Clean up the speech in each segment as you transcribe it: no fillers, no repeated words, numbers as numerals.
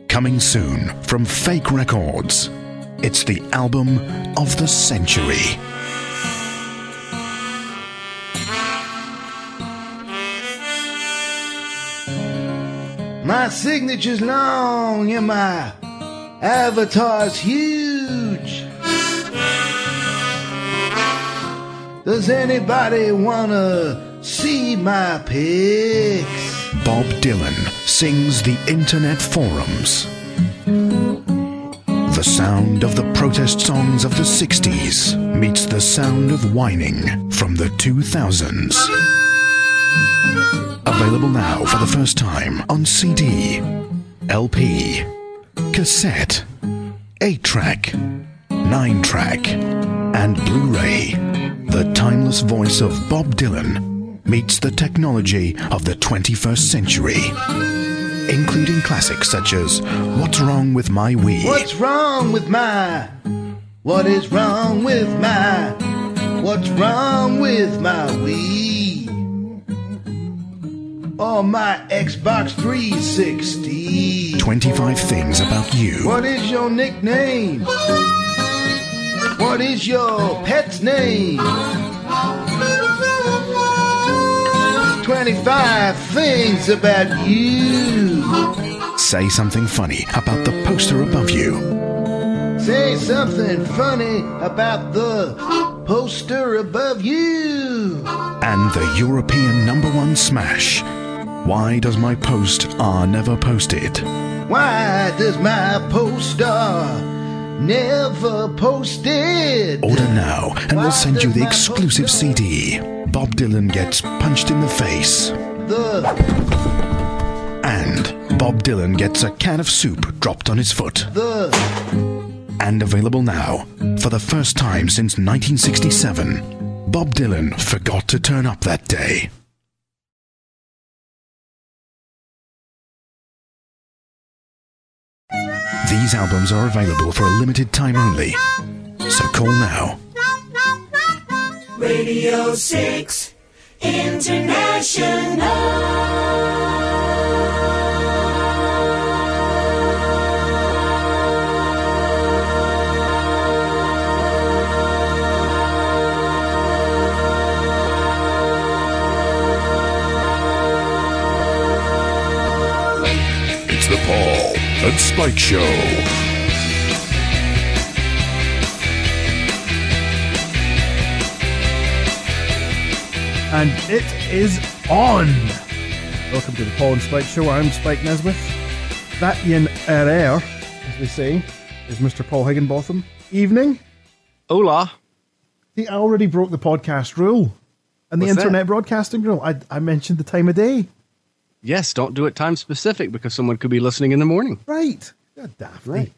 Coming soon from Fake Records. It's the album of the century. My signature's long and my avatar's huge. Does anybody wanna see my pics? Bob Dylan sings the internet forums. The sound of the protest songs of the 60s meets the sound of whining from the 2000s. Available now for the first time on CD, LP, cassette, 8-track, 9-track, and Blu-ray. The timeless voice of Bob Dylan meets the technology of the 21st century, including classics such as What's Wrong With My Wii? What's wrong with my? What is wrong with my? What's wrong with my Wii? Or my Xbox 360? 25 things about you. What is your nickname? What is your pet's name? 25 things about you. Say something funny about the poster above you. Say something funny about the poster above you. And the European #1 smash. Why does my post are never posted? Why does my poster never posted? Order now and we'll send you the exclusive CD. Bob Dylan gets punched in the face. And Bob Dylan gets a can of soup dropped on his foot. And available now, for the first time since 1967, Bob Dylan forgot to turn up that day. These albums are available for a limited time only, so call now. Radio 6 International. It's the Paul and Spike Show. And it is on. Welcome to the Paul and Spike Show. I'm Spike Nesmith. That yin air, as they say, is Mr. Paul Higginbotham. Evening. Hola. See, I already broke the podcast rule and the What's internet that? broadcasting rule. I mentioned the time of day. Yes, don't do it time specific because someone could be listening in the morning. Right. God, daftly. Right.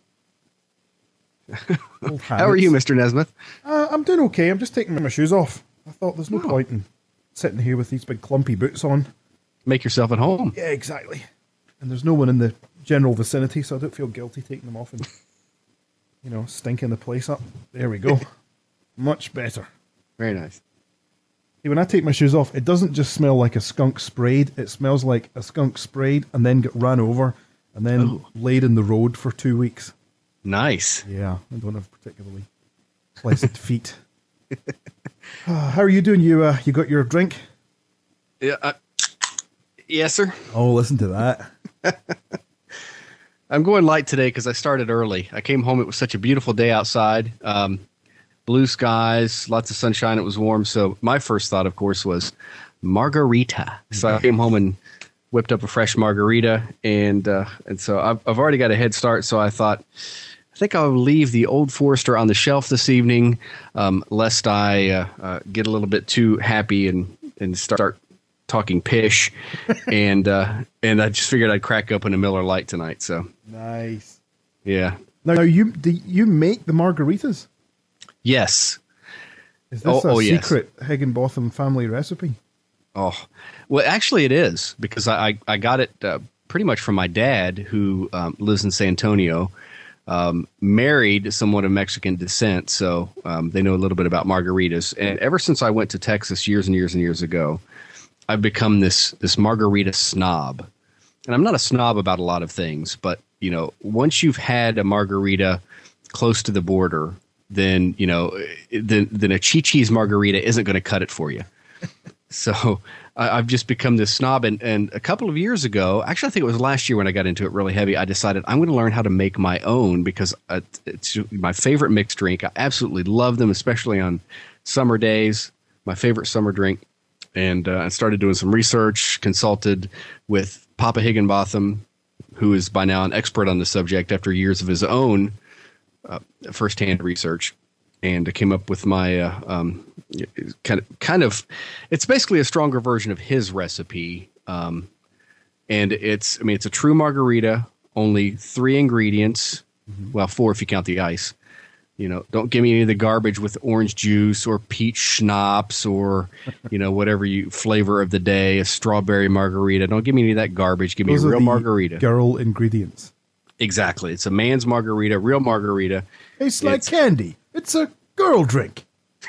Old How are you, habits. Mr. Nesmith? I'm doing okay. I'm just taking my shoes off. I thought there's no point in sitting here with these big clumpy boots on. Make yourself at home. Yeah, exactly. And there's no one in the general vicinity, so I don't feel guilty taking them off and, stinking the place up. There we go. Much better. Very nice. See, when I take my shoes off, it doesn't just smell like a skunk sprayed. It smells like a skunk sprayed and then got ran over and then laid in the road for 2 weeks. Nice. Yeah, I don't have particularly pleasant feet. How are you doing? You got your drink? Yeah. Yes, sir. Oh, listen to that. I'm going light today because I started early. I came home. It was such a beautiful day outside. Blue skies, lots of sunshine. It was warm. So my first thought, of course, was margarita. So I came home and whipped up a fresh margarita. And so I've already got a head start. So I thought, I think I'll leave the Old Forester on the shelf this evening, lest I get a little bit too happy and start talking pish. and I just figured I'd crack open a Miller Lite tonight. So Nice. yeah. Now, do you make the margaritas? Yes. Is this Oh, a yes. secret Higginbotham family recipe? Oh, well, actually it is because I got it pretty much from my dad who lives in San Antonio, married somewhat of Mexican descent. So they know a little bit about margaritas. And ever since I went to Texas years and years and years ago, I've become this margarita snob. And I'm not a snob about a lot of things, but once you've had a margarita close to the border, then then a Chi-Chi's margarita isn't going to cut it for you. So I've just become this snob. And a couple of years ago, actually, I think it was last year when I got into it really heavy, I decided I'm going to learn how to make my own because it's my favorite mixed drink. I absolutely love them, especially on summer days. My favorite summer drink. And I started doing some research, consulted with Papa Higginbotham, who is by now an expert on the subject after years of his own firsthand research. And I came up with my kind of, it's basically a stronger version of his recipe. And it's a true margarita, only 3 ingredients. Well, 4 if you count the ice. Don't give me any of the garbage with orange juice or peach schnapps or, whatever flavor of the day, a strawberry margarita. Don't give me any of that garbage. Give me a real margarita. Girl ingredients. Exactly. It's a man's margarita, real margarita. Tastes like candy. It's a girl drink.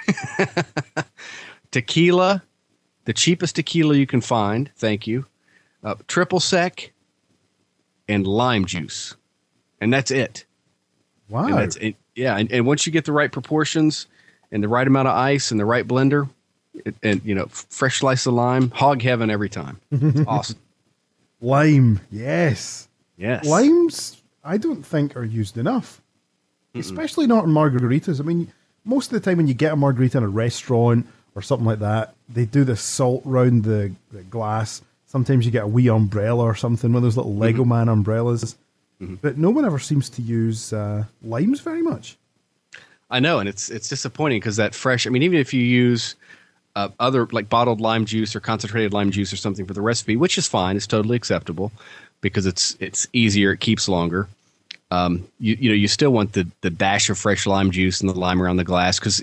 Tequila, the cheapest tequila you can find. Thank you. Triple sec and lime juice. And that's it. Wow. And that's it. Yeah. And once you get the right proportions and the right amount of ice and the right blender and, fresh slice of lime, hog heaven every time. It's awesome. Lime. Yes. Yes. Limes, I don't think are used enough. Especially not in margaritas. I mean, most of the time when you get a margarita in a restaurant or something like that, they do the salt round the glass. Sometimes you get a wee umbrella or something, one of those little Lego Man umbrellas. But no one ever seems to use limes very much. I know, and it's disappointing because that fresh, even if you use other like bottled lime juice or concentrated lime juice or something for the recipe, which is fine, it's totally acceptable because it's easier, it keeps longer. You still want the dash of fresh lime juice and the lime around the glass because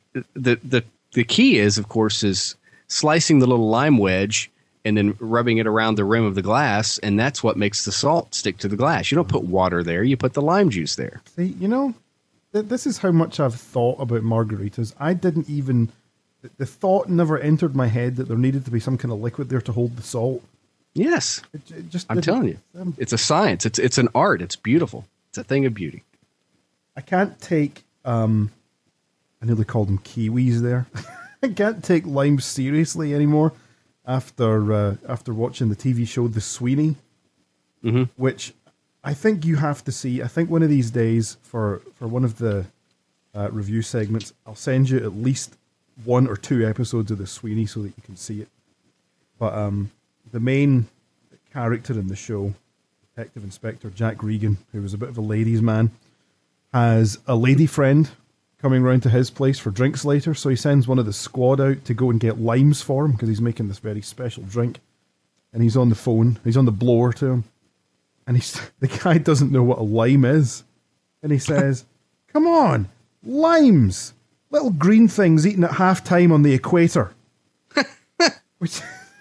the key is, of course, is slicing the little lime wedge and then rubbing it around the rim of the glass, and that's what makes the salt stick to the glass. You don't put water there; you put the lime juice there. See, this is how much I've thought about margaritas. I didn't even the thought never entered my head that there needed to be some kind of liquid there to hold the salt. Yes, it just I'm telling you, it's a science. It's an art. It's beautiful. It's a thing of beauty. I can't take, I nearly called them kiwis there. I can't take limes seriously anymore after watching the TV show The Sweeney, which I think you have to see. I think one of these days for one of the review segments, I'll send you at least 1 or 2 episodes of The Sweeney so that you can see it. But the main character in the show, Detective Inspector Jack Regan, who was a bit of a ladies' man, has a lady friend coming round to his place for drinks later, so he sends one of the squad out to go and get limes for him because he's making this very special drink. And he's on the phone, he's on the blower to him, and the guy doesn't know what a lime is. And he says, "Come on, limes, little green things eaten at half-time on the equator." Which...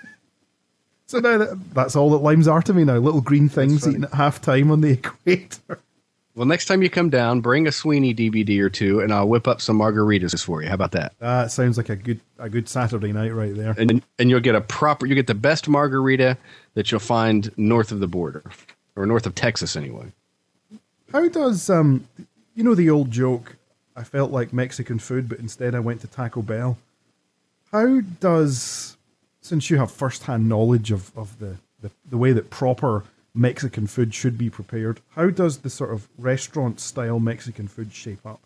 So now that's all that limes are to me now. Little green things eaten at half-time on the equator. Well, next time you come down, bring a Sweeney DVD or 2, and I'll whip up some margaritas for you. How about that? That sounds like a good Saturday night right there. And you'll get you get the best margarita that you'll find north of the border, or north of Texas anyway. How does the old joke? I felt like Mexican food, but instead I went to Taco Bell. How does, since you have first-hand knowledge of the way that proper Mexican food should be prepared, how does the sort of restaurant-style Mexican food shape up?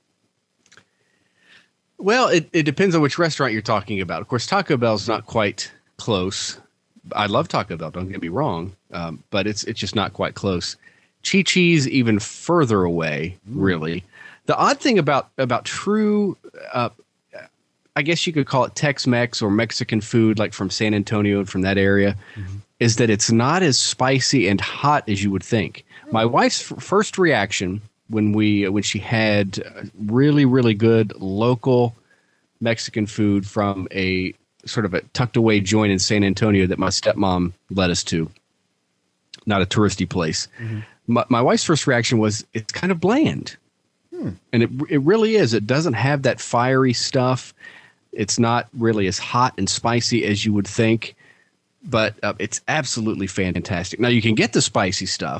Well, it depends on which restaurant you're talking about. Of course, Taco Bell's not quite close. I love Taco Bell, don't get me wrong, but it's just not quite close. Chi-Chi's even further away, really. The odd thing about true... I guess you could call it Tex-Mex or Mexican food, like from San Antonio and from that area, is that it's not as spicy and hot as you would think. My wife's first reaction when she had really, really good local Mexican food from a sort of a tucked away joint in San Antonio that my stepmom led us to, not a touristy place. My wife's first reaction was, it's kind of bland. And it really is. It doesn't have that fiery stuff. It's not really as hot and spicy as you would think, but it's absolutely fantastic. Now, you can get the spicy stuff.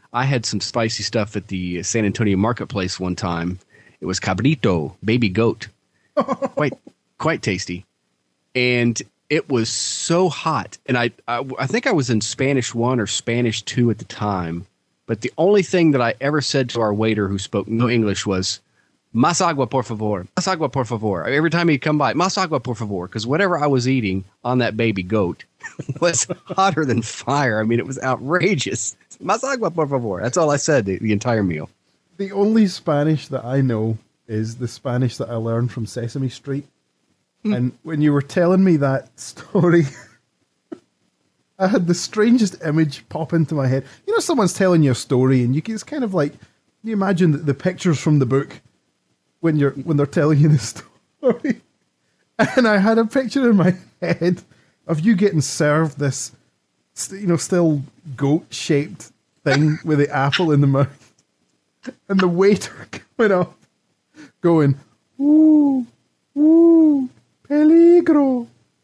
I had some spicy stuff at the San Antonio marketplace one time. It was cabrito, baby goat, quite tasty, and it was so hot. And I think I was in Spanish 1 or Spanish 2 at the time, but the only thing that I ever said to our waiter who spoke no English was, "Más agua, por favor. Más agua, por favor." Every time he'd come by, "Más agua, por favor," because whatever I was eating on that baby goat was hotter than fire. I mean, it was outrageous. "Más agua, por favor." That's all I said the entire meal. The only Spanish that I know is the Spanish that I learned from Sesame Street. And when you were telling me that story, I had the strangest image pop into my head. You know, someone's telling you a story, and it's kind of like, you imagine the pictures from the book when they're telling you the story. And I had a picture in my head of you getting served this, still goat-shaped thing with the apple in the mouth, and the waiter coming up, going, "Ooh, ooh, peligro."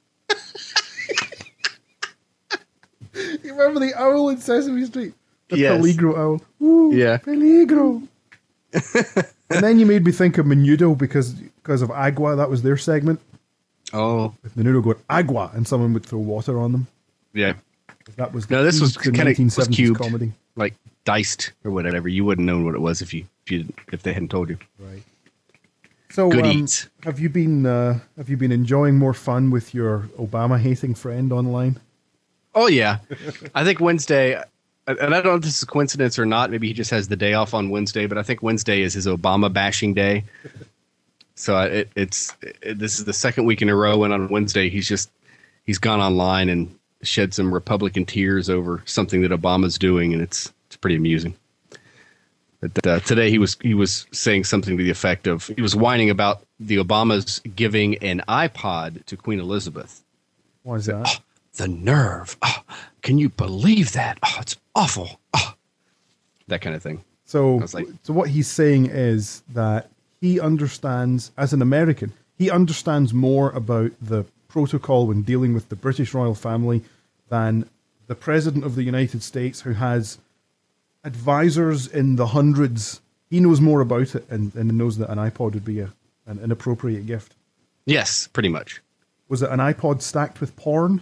You remember the owl in Sesame Street? The Yes. peligro owl. Ooh, Yeah. peligro. And then you made me think of Menudo because of Agua. That was their segment. Oh, With Menudo going Agua, and someone would throw water on them. yeah. That was No, this key was to kind of 1970s cubed, comedy. like diced or whatever. You wouldn't know what it was if they hadn't told you. Right. So, Good eats. have you been enjoying more fun with your Obama hating friend online? Oh yeah, I think Wednesday, and I don't know if this is a coincidence or not. Maybe he just has the day off on Wednesday, but I think Wednesday is his Obama bashing day. So this is the second week in a row, and on Wednesday he's gone online and shed some Republican tears over something that Obama's doing, and it's pretty amusing. But today he was saying something to the effect of, he was whining about the Obamas giving an iPod to Queen Elizabeth. Why is that? Oh, the nerve! Oh, can you believe that? Oh, it's awful. Oh, that kind of thing. So, I was like- so what he's saying is that he understands, as an American, he understands more about the protocol when dealing with the British royal family than the President of the United States, who has advisors in the hundreds. He knows more about it and knows that an iPod would be an inappropriate gift. Yes, pretty much. Was it an iPod stacked with porn?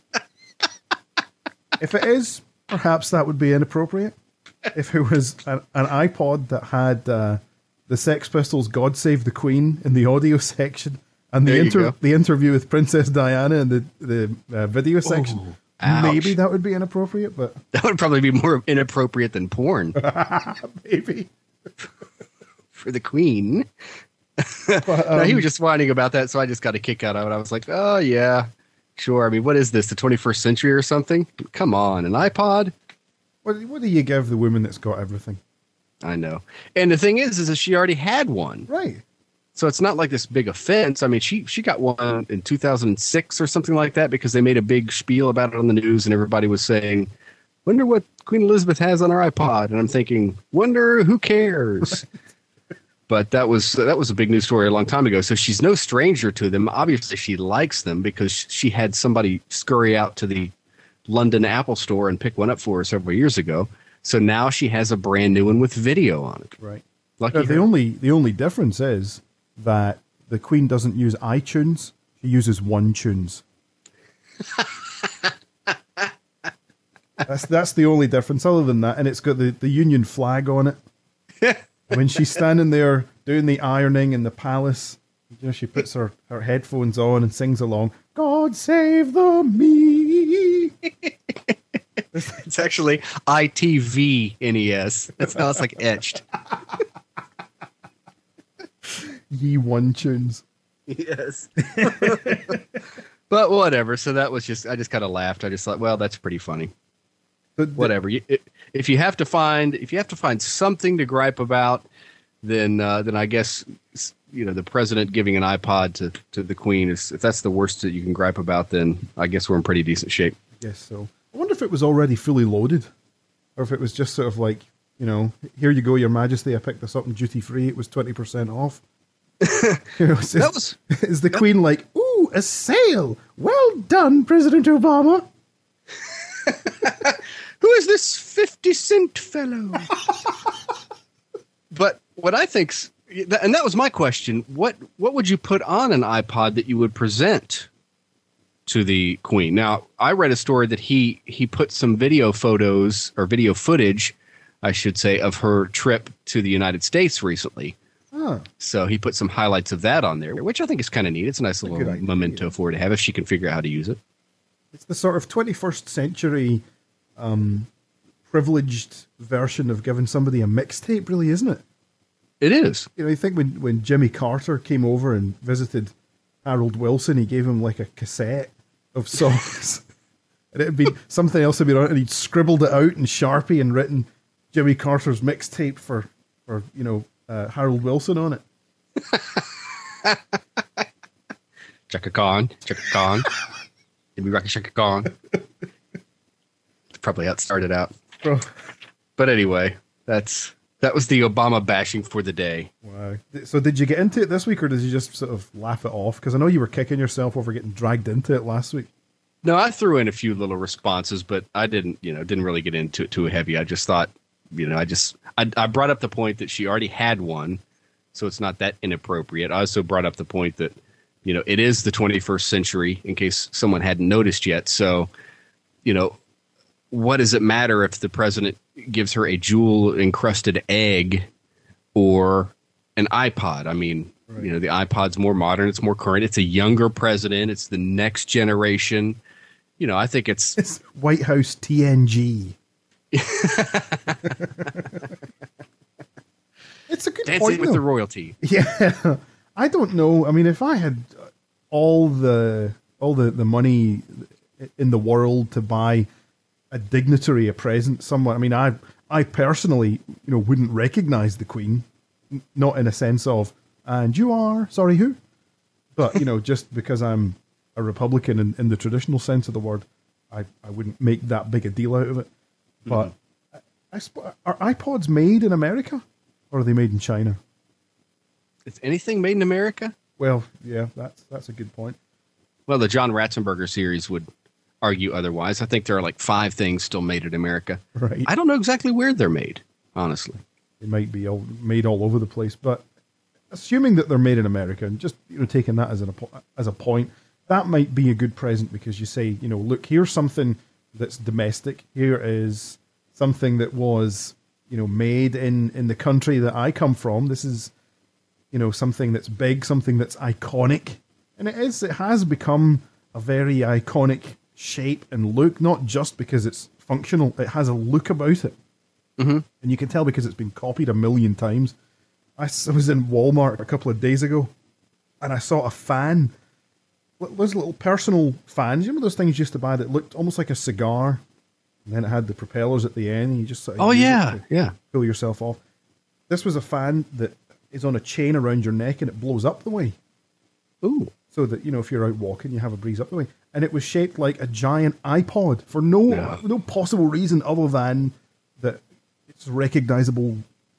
If it is, perhaps that would be inappropriate. If it was an iPod that had the Sex Pistols' "God Save the Queen" in the audio section, and There you go. the interview with Princess Diana in the video section, ouch. maybe that would be inappropriate, but That would probably be more inappropriate than porn maybe. for the Queen. But, No, he was just whining about that, so I just got a kick out of it. I was like, oh, yeah, sure. I mean, what is this, the 21st century or something? Come on, an iPod? what do you give the woman that's got everything? I know. And the thing is that she already had one. Right. So it's not like this big offense. I mean, she got one in 2006 or something like that because they made a big spiel about it on the news, and everybody was saying, wonder what Queen Elizabeth has on her iPod. And I'm thinking, wonder who cares? But that was a big news story a long time ago. So she's no stranger to them. Obviously, she likes them because she had somebody scurry out to the London Apple store and pick one up for her several years ago. So now she has a brand new one with video on it. Right. Lucky The her. only difference is that the Queen doesn't use iTunes; she uses OneTunes. That's the only difference. Other than that, and it's got the Union flag on it. When she's standing there doing the ironing in the palace, she puts her headphones on and sings along. God save the me. It's actually ITV-NES. That's how it's like etched. Ye OneTunes. Yes. But whatever. So that was I just kind of laughed. I just thought, well, that's pretty funny. But Whatever. If you have to find something to gripe about, then I guess the president giving an iPod to the Queen is, if that's the worst that you can gripe about, then I guess we're in pretty decent shape. Yes, so I wonder if it was already fully loaded, or if it was just sort of like, here you go, Your Majesty, I picked this up in duty free. It was 20% off. Is the Queen like, ooh, a sale? Well done, President Obama. Who is this 50-cent fellow? But what I think's, and that was my question, what would you put on an iPod that you would present to the Queen? Now, I read a story that he put some video photos, or video footage, I should say, of her trip to the United States recently. Huh. So he put some highlights of that on there, which I think is kind of neat. It's a nice little memento for her to have if she can figure out how to use it. It's the sort of 21st century privileged version of giving somebody a mixtape, really, isn't it? It is. You know, you think when Jimmy Carter came over and visited Harold Wilson, he gave him like a cassette of songs. And it'd be something else had been on it, and he'd scribbled it out in Sharpie and written Jimmy Carter's mixtape for Harold Wilson on it. Chaka Khan. Jimmy Rocky Chaka Khan. That's probably how it started out. Bro. But anyway, that was the Obama bashing for the day. Wow. So did you get into it this week, or did you just sort of laugh it off? Because I know you were kicking yourself over getting dragged into it last week. No, I threw in a few little responses, but I didn't really get into it too heavy. I just thought, I brought up the point that she already had one, so it's not that inappropriate. I also brought up the point that, it is the 21st century, in case someone hadn't noticed yet. So, what does it matter if the president gives her a jewel-encrusted egg or an iPod? I mean, right. The iPod's more modern, it's more current, it's a younger president, it's the next generation. I think it's White House TNG. It's a good Dancing point, with though. the royalty. Yeah, I don't know. I mean, if I had all the money in the world to buy a dignitary a present, someone. I mean, I personally, wouldn't recognize the Queen, not in a sense of, and you are sorry who, but just because I'm a Republican in the traditional sense of the word, I wouldn't make that big a deal out of it. But are iPods made in America, or are they made in China? Is anything made in America? Well, yeah, that's a good point. Well, the John Ratzenberger series would argue otherwise. I think there are like 5 things still made in America. Right. I don't know exactly where they're made, honestly. They might be made all over the place, but assuming that they're made in America, and just taking that as a point, that might be a good present, because you say, look, here's something that's domestic. Here is something that was, made in the country that I come from. This is, something that's big, something that's iconic. And it has become a very iconic shape and look, not just because it's functional. It has a look about it. Mm-hmm. And you can tell because it's been copied a million times. I was in Walmart a couple of days ago, and I saw a fan. Those little personal fans, those things you used to buy that looked almost like a cigar, and then it had the propellers at the end, and you just sort of pull yourself off. This was a fan that is on a chain around your neck, and it blows up the way. Ooh. So that, if you're out walking, you have a breeze up the way. And it was shaped like a giant iPod for no possible reason other than that it's recognizable,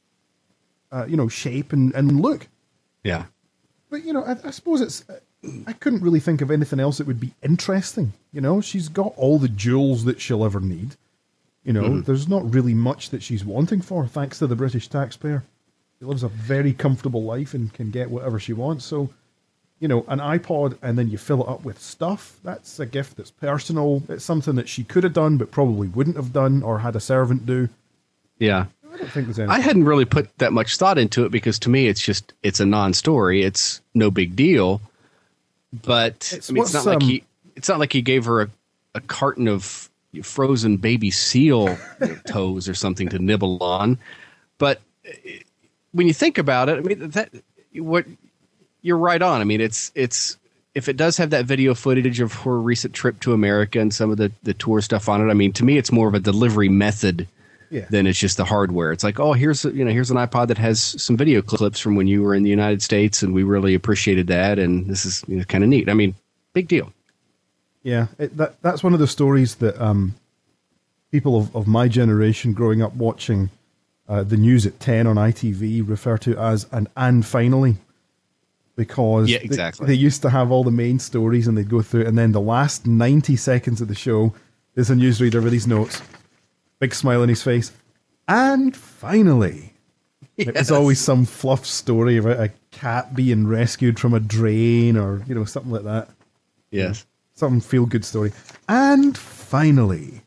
shape and look. Yeah. But, I suppose I couldn't really think of anything else that would be interesting. She's got all the jewels that she'll ever need. There's not really much that she's wanting for, thanks to the British taxpayer. She lives a very comfortable life and can get whatever she wants. So, an iPod, and then you fill it up with stuff, that's a gift that's personal. It's something that she could have done, but probably wouldn't have done, or had a servant do. Yeah. I don't think there's anything. I hadn't really put that much thought into it, because to me, it's a non-story. It's no big deal. But it's not like he gave her a carton of frozen baby seal toes or something to nibble on. But when you think about it, you're right on. It's if it does have that video footage of her recent trip to America and some of the tour stuff on it, to me it's more of a delivery method than it's just the hardware. It's like, oh, here's an iPod that has some video clips from when you were in the United States, and we really appreciated that, and this is kind of neat. Big deal. Yeah, that's one of the stories that people of my generation growing up watching the news at 10 on ITV refer to as an "and finally." Because they used to have all the main stories, and they'd go through it, and then the last 90 seconds of the show is a newsreader with these notes. Big smile on his face. And finally, it was always some fluff story about a cat being rescued from a drain or, something like that. Yes. Some feel-good story. And finally.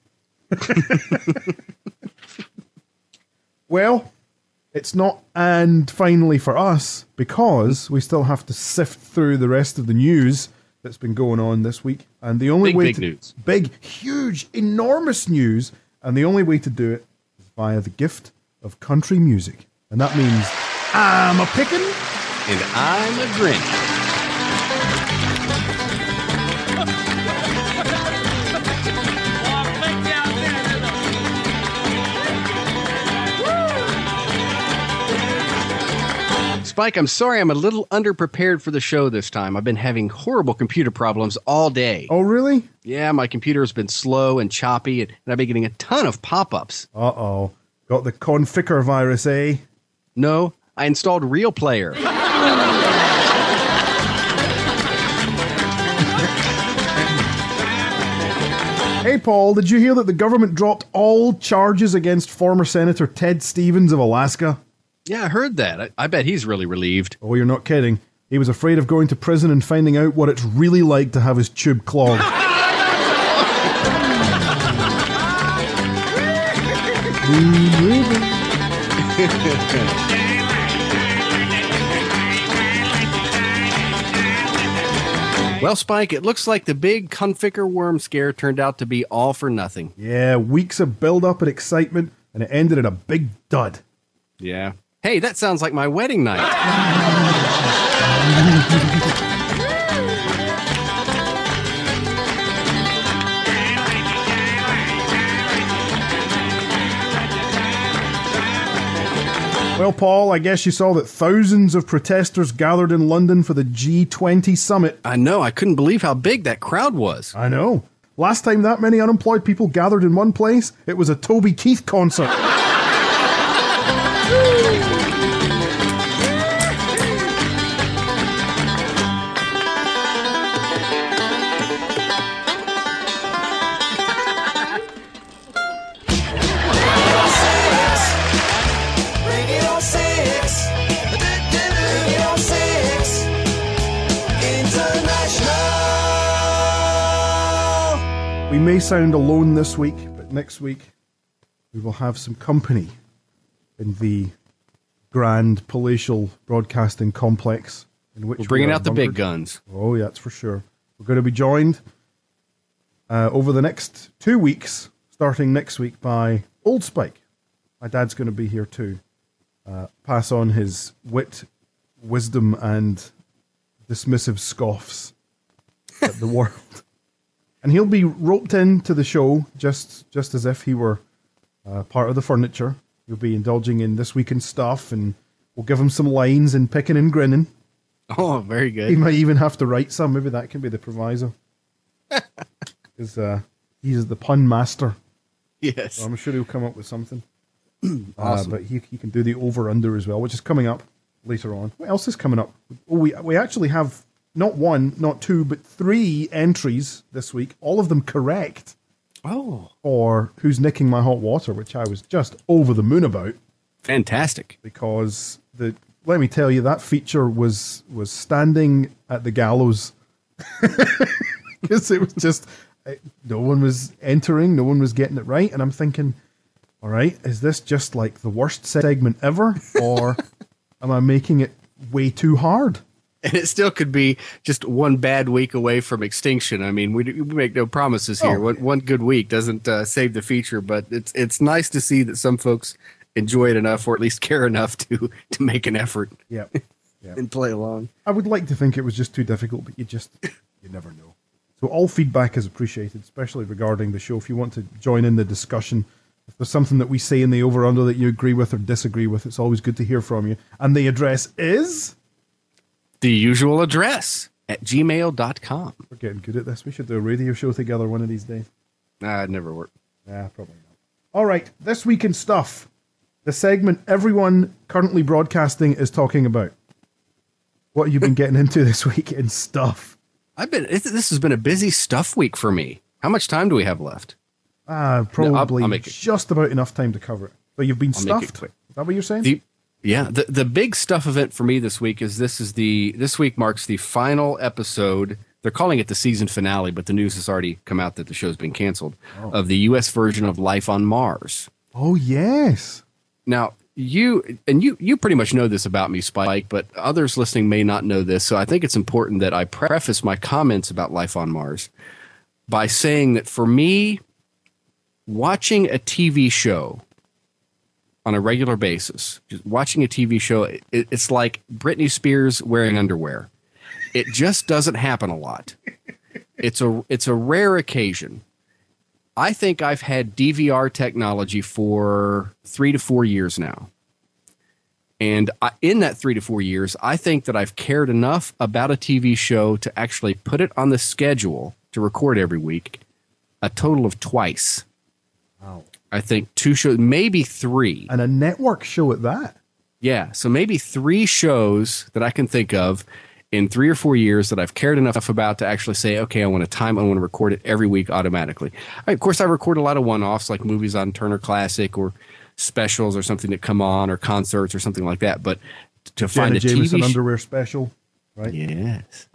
Well, it's not and finally for us because we still have to sift through the rest of the news that's been going on this week. And the only way big news. Big, huge, enormous news. And the only way to do it is via the gift of country music. And that means I'm a pickin' And I'm a grinning. Spike, I'm sorry I'm a little underprepared for the show this time. I've been having horrible computer problems all day. Oh, really? Yeah, my computer has been slow and choppy, and I've been getting a ton of pop-ups. Uh-oh. Got the Conficker virus, eh? No, I installed Real Player. Hey, Paul, did you hear that the government dropped all charges against former Senator Ted Stevens of Alaska? Yeah, I heard that. I bet he's really relieved. Oh, you're not kidding. He was afraid of going to prison and finding out what it's really like to have his tube clogged. Well, Spike, it looks like the big Conficker worm scare turned out to be all for nothing. Yeah, weeks of build-up and excitement, and it ended in a big dud. Yeah. Hey, that sounds like my wedding night. Well, Paul, I guess you saw that thousands of protesters gathered in London for the G20 summit. I know. I couldn't believe how big that crowd was. I know. Last time that many unemployed people gathered in one place, it was a Toby Keith concert. Radio 6. Radio 6. International. We may sound alone this week, but next week we will have some company in the grand palatial broadcasting complex in which We're bringing we are out the big bunkered. guns. Oh, yeah, that's for sure. We're going to be joined over the next 2 weeks, starting next week, by Old Spike. My dad's going to be here too. Pass on his wit, wisdom, and dismissive scoffs at the world. And he'll be roped into the show just as if he were part of the furniture. He'll be indulging in This Week in Stuff, and we'll give him some lines in Picking and Grinning. Oh, very good. He might even have to write some. Maybe that can be the proviso. Because he's the pun master. Yes. So I'm sure he'll come up with something. Awesome. But he can do the over-under as well, which is coming up later on. What else is coming up? Oh, we actually have not one, not two, but 3 entries this week. All of them correct. Oh, For Who's Nicking My Hot Water, which I was just over the moon about. fantastic. Because let me tell you, that feature was standing at the gallows. Because it was just, no one was entering, no one was getting it right. And I'm thinking, all right, is this just like the worst segment ever? Or am I making it way too hard? And it still could be just one bad week away from extinction. I mean, we make no promises here. Oh. One good week doesn't save the feature, but it's nice to see that some folks enjoy it enough, or at least care enough to make an effort Yeah. and play along. I would like to think it was just too difficult, but you never know. So all feedback is appreciated, especially regarding the show. If you want to join in the discussion, if there's something that we say in the over-under that you agree with or disagree with, it's always good to hear from you. And the address is... The usual address at gmail.com. We're getting good at this. We should do a radio show together one of these days. Nah, it never worked. Nah, probably not. All right, This Week in Stuff. The segment everyone currently broadcasting is talking about. What have you been getting into this week in stuff? This has been a busy stuff week for me. How much time do we have left? Probably I'll make it. just about enough time to cover it. But you've been I'll make it stuffed? quick. Is that what you're saying? The big stuff event for me this week is this week marks the final episode. They're calling it the season finale, but the news has already come out that the show's been canceled, of the U.S. version of Life on Mars. Oh, yes. Now, you pretty much know this about me, Spike, but others listening may not know this, so I think it's important that I preface my comments about Life on Mars by saying that for me, watching a TV show on a regular basis, just watching a TV show, it's like Britney Spears wearing underwear. It just doesn't happen a lot. It's a rare occasion. I think I've had DVR technology for 3 to 4 years now. And in that 3 to 4 years, I think that I've cared enough about a TV show to actually put it on the schedule to record every week a total of twice. Wow. I think 2 shows, maybe 3. And a network show at that. Yeah, so maybe 3 shows that I can think of in 3 or 4 years that I've cared enough about to actually say, okay, I want to record it every week automatically. Of course, I record a lot of one-offs like movies on Turner Classic or specials or something that come on or concerts or something like that. But to find a Jameson TV underwear special, right? Yes.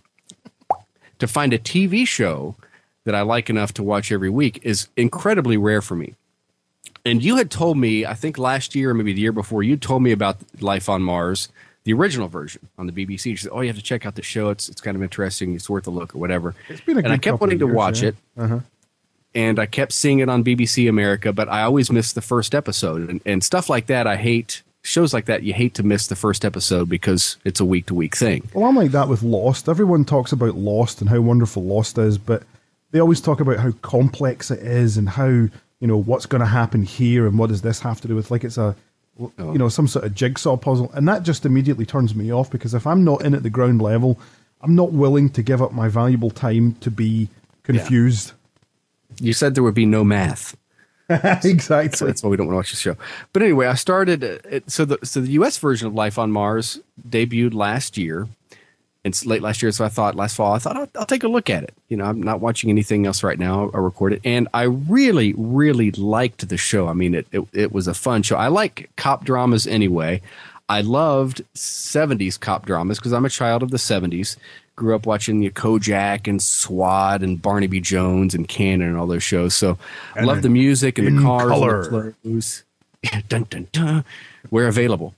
To find a TV show that I like enough to watch every week is incredibly rare for me. And you had told me, I think last year or maybe the year before, you told me about Life on Mars, the original version on the BBC. You said, "Oh, you have to check out the show. It's kind of interesting. It's worth a look," or whatever. It's been a good and I kept couple wanting of to years, watch yeah. it, Uh-huh. and I kept seeing it on BBC America, but I always missed the first episode. And stuff like that, I hate. Shows like that, you hate to miss the first episode because it's a week-to-week thing. Well, I'm like that with Lost. Everyone talks about Lost and how wonderful Lost is, but they always talk about how complex it is and how, what's going to happen here and what does this have to do with, like it's a, some sort of jigsaw puzzle. And that just immediately turns me off because if I'm not in at the ground level, I'm not willing to give up my valuable time to be confused. You said there would be no math. Exactly. That's why we don't want to watch the show. But anyway, I started. So the U.S. version of Life on Mars debuted last year. It's late last year, so last fall, I thought I'll take a look at it. I'm not watching anything else right now. I'll record it, and I really, really liked the show. I mean, it was a fun show. I like cop dramas anyway. I loved 70s cop dramas because I'm a child of the 70s. Grew up watching Kojak and SWAT and Barnaby Jones and Cannon and all those shows. So I love the music and the cars color. and the clothes. Dun, dun, dun, where available.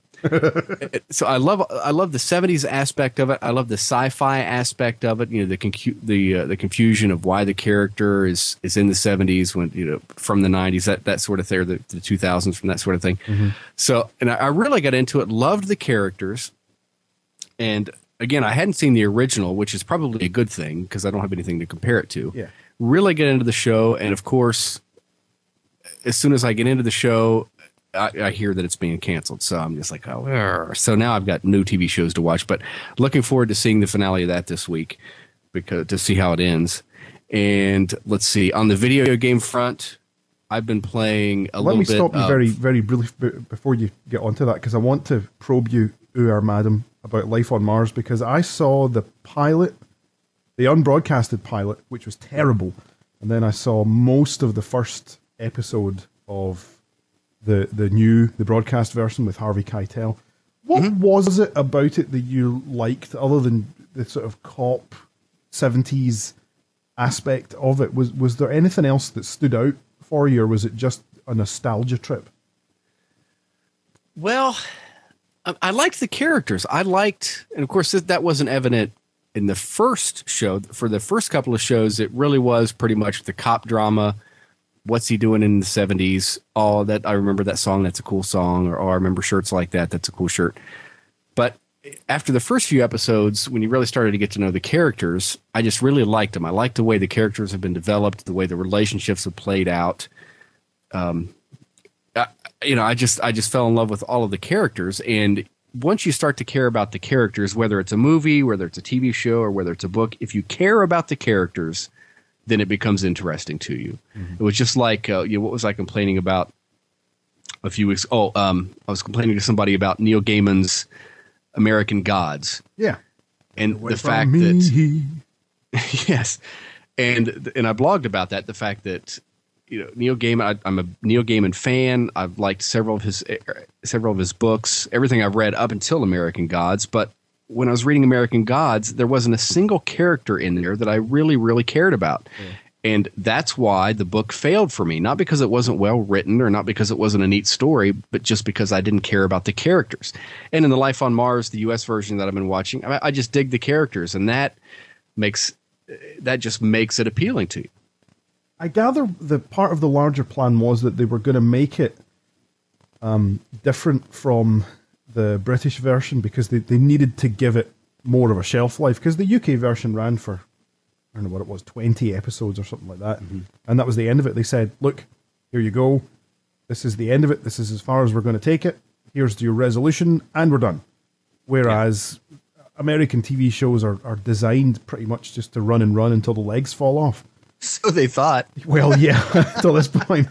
So I love the 70s aspect of it. I love the sci-fi aspect of it. The confusion of why the character is in the 70s when from the 90s, that sort of thing, or the 2000s, from that sort of thing. Mm-hmm. So, and I really got into it. Loved the characters, and again, I hadn't seen the original, which is probably a good thing because I don't have anything to compare it to. Yeah. Really get into the show, and of course, as soon as I get into the show, I hear that it's being canceled. So I'm just like, oh. Argh. So now I've got new TV shows to watch, but looking forward to seeing the finale of that this week to see how it ends. And let's see, on the video game front, I've been playing a little bit. Let me stop you very, very briefly before you get onto that because I want to probe you, madam, about Life on Mars because I saw the pilot, the unbroadcasted pilot, which was terrible, and then I saw most of the first episode of the broadcast version with Harvey Keitel. What was it about it that you liked other than the sort of cop 70s aspect of it? Was there anything else that stood out for you, or was it just a nostalgia trip? Well, I liked the characters. And of course, that wasn't evident in the first show. For the first couple of shows, it really was pretty much the cop drama. What's he doing in the 70s? Oh, that I remember that song. That's a cool song. Or I remember shirts like that. That's a cool shirt. But after the first few episodes, when you really started to get to know the characters, I just really liked them. I liked the way the characters have been developed, the way the relationships have played out. I just fell in love with all of the characters. And once you start to care about the characters, whether it's a movie, whether it's a TV show, or whether it's a book, if you care about the characters, then it becomes interesting to you. Mm-hmm. It was just like, what was I complaining about a few weeks? I was complaining to somebody about Neil Gaiman's American Gods. Yeah. And the fact that, yes. And I blogged about that, the fact that, Neil Gaiman. I'm a Neil Gaiman fan. I've liked several of his books, everything I've read up until American Gods. But when I was reading American Gods, there wasn't a single character in there that I really, really cared about. Yeah. And that's why the book failed for me. Not because it wasn't well written or not because it wasn't a neat story, but just because I didn't care about the characters. And in the Life on Mars, the U.S. version that I've been watching, I just dig the characters, and that just makes it appealing to you. I gather the part of the larger plan was that they were going to make it different from the British version because they needed to give it more of a shelf life, because the UK version ran for, I don't know what it was, 20 episodes or something like that. Mm-hmm. And that was the end of it. They said, look, here you go. This is the end of it. This is as far as we're going to take it. Here's your resolution, and we're done. Whereas American TV shows are designed pretty much just to run and run until the legs fall off. So they thought. Well, yeah, till this point.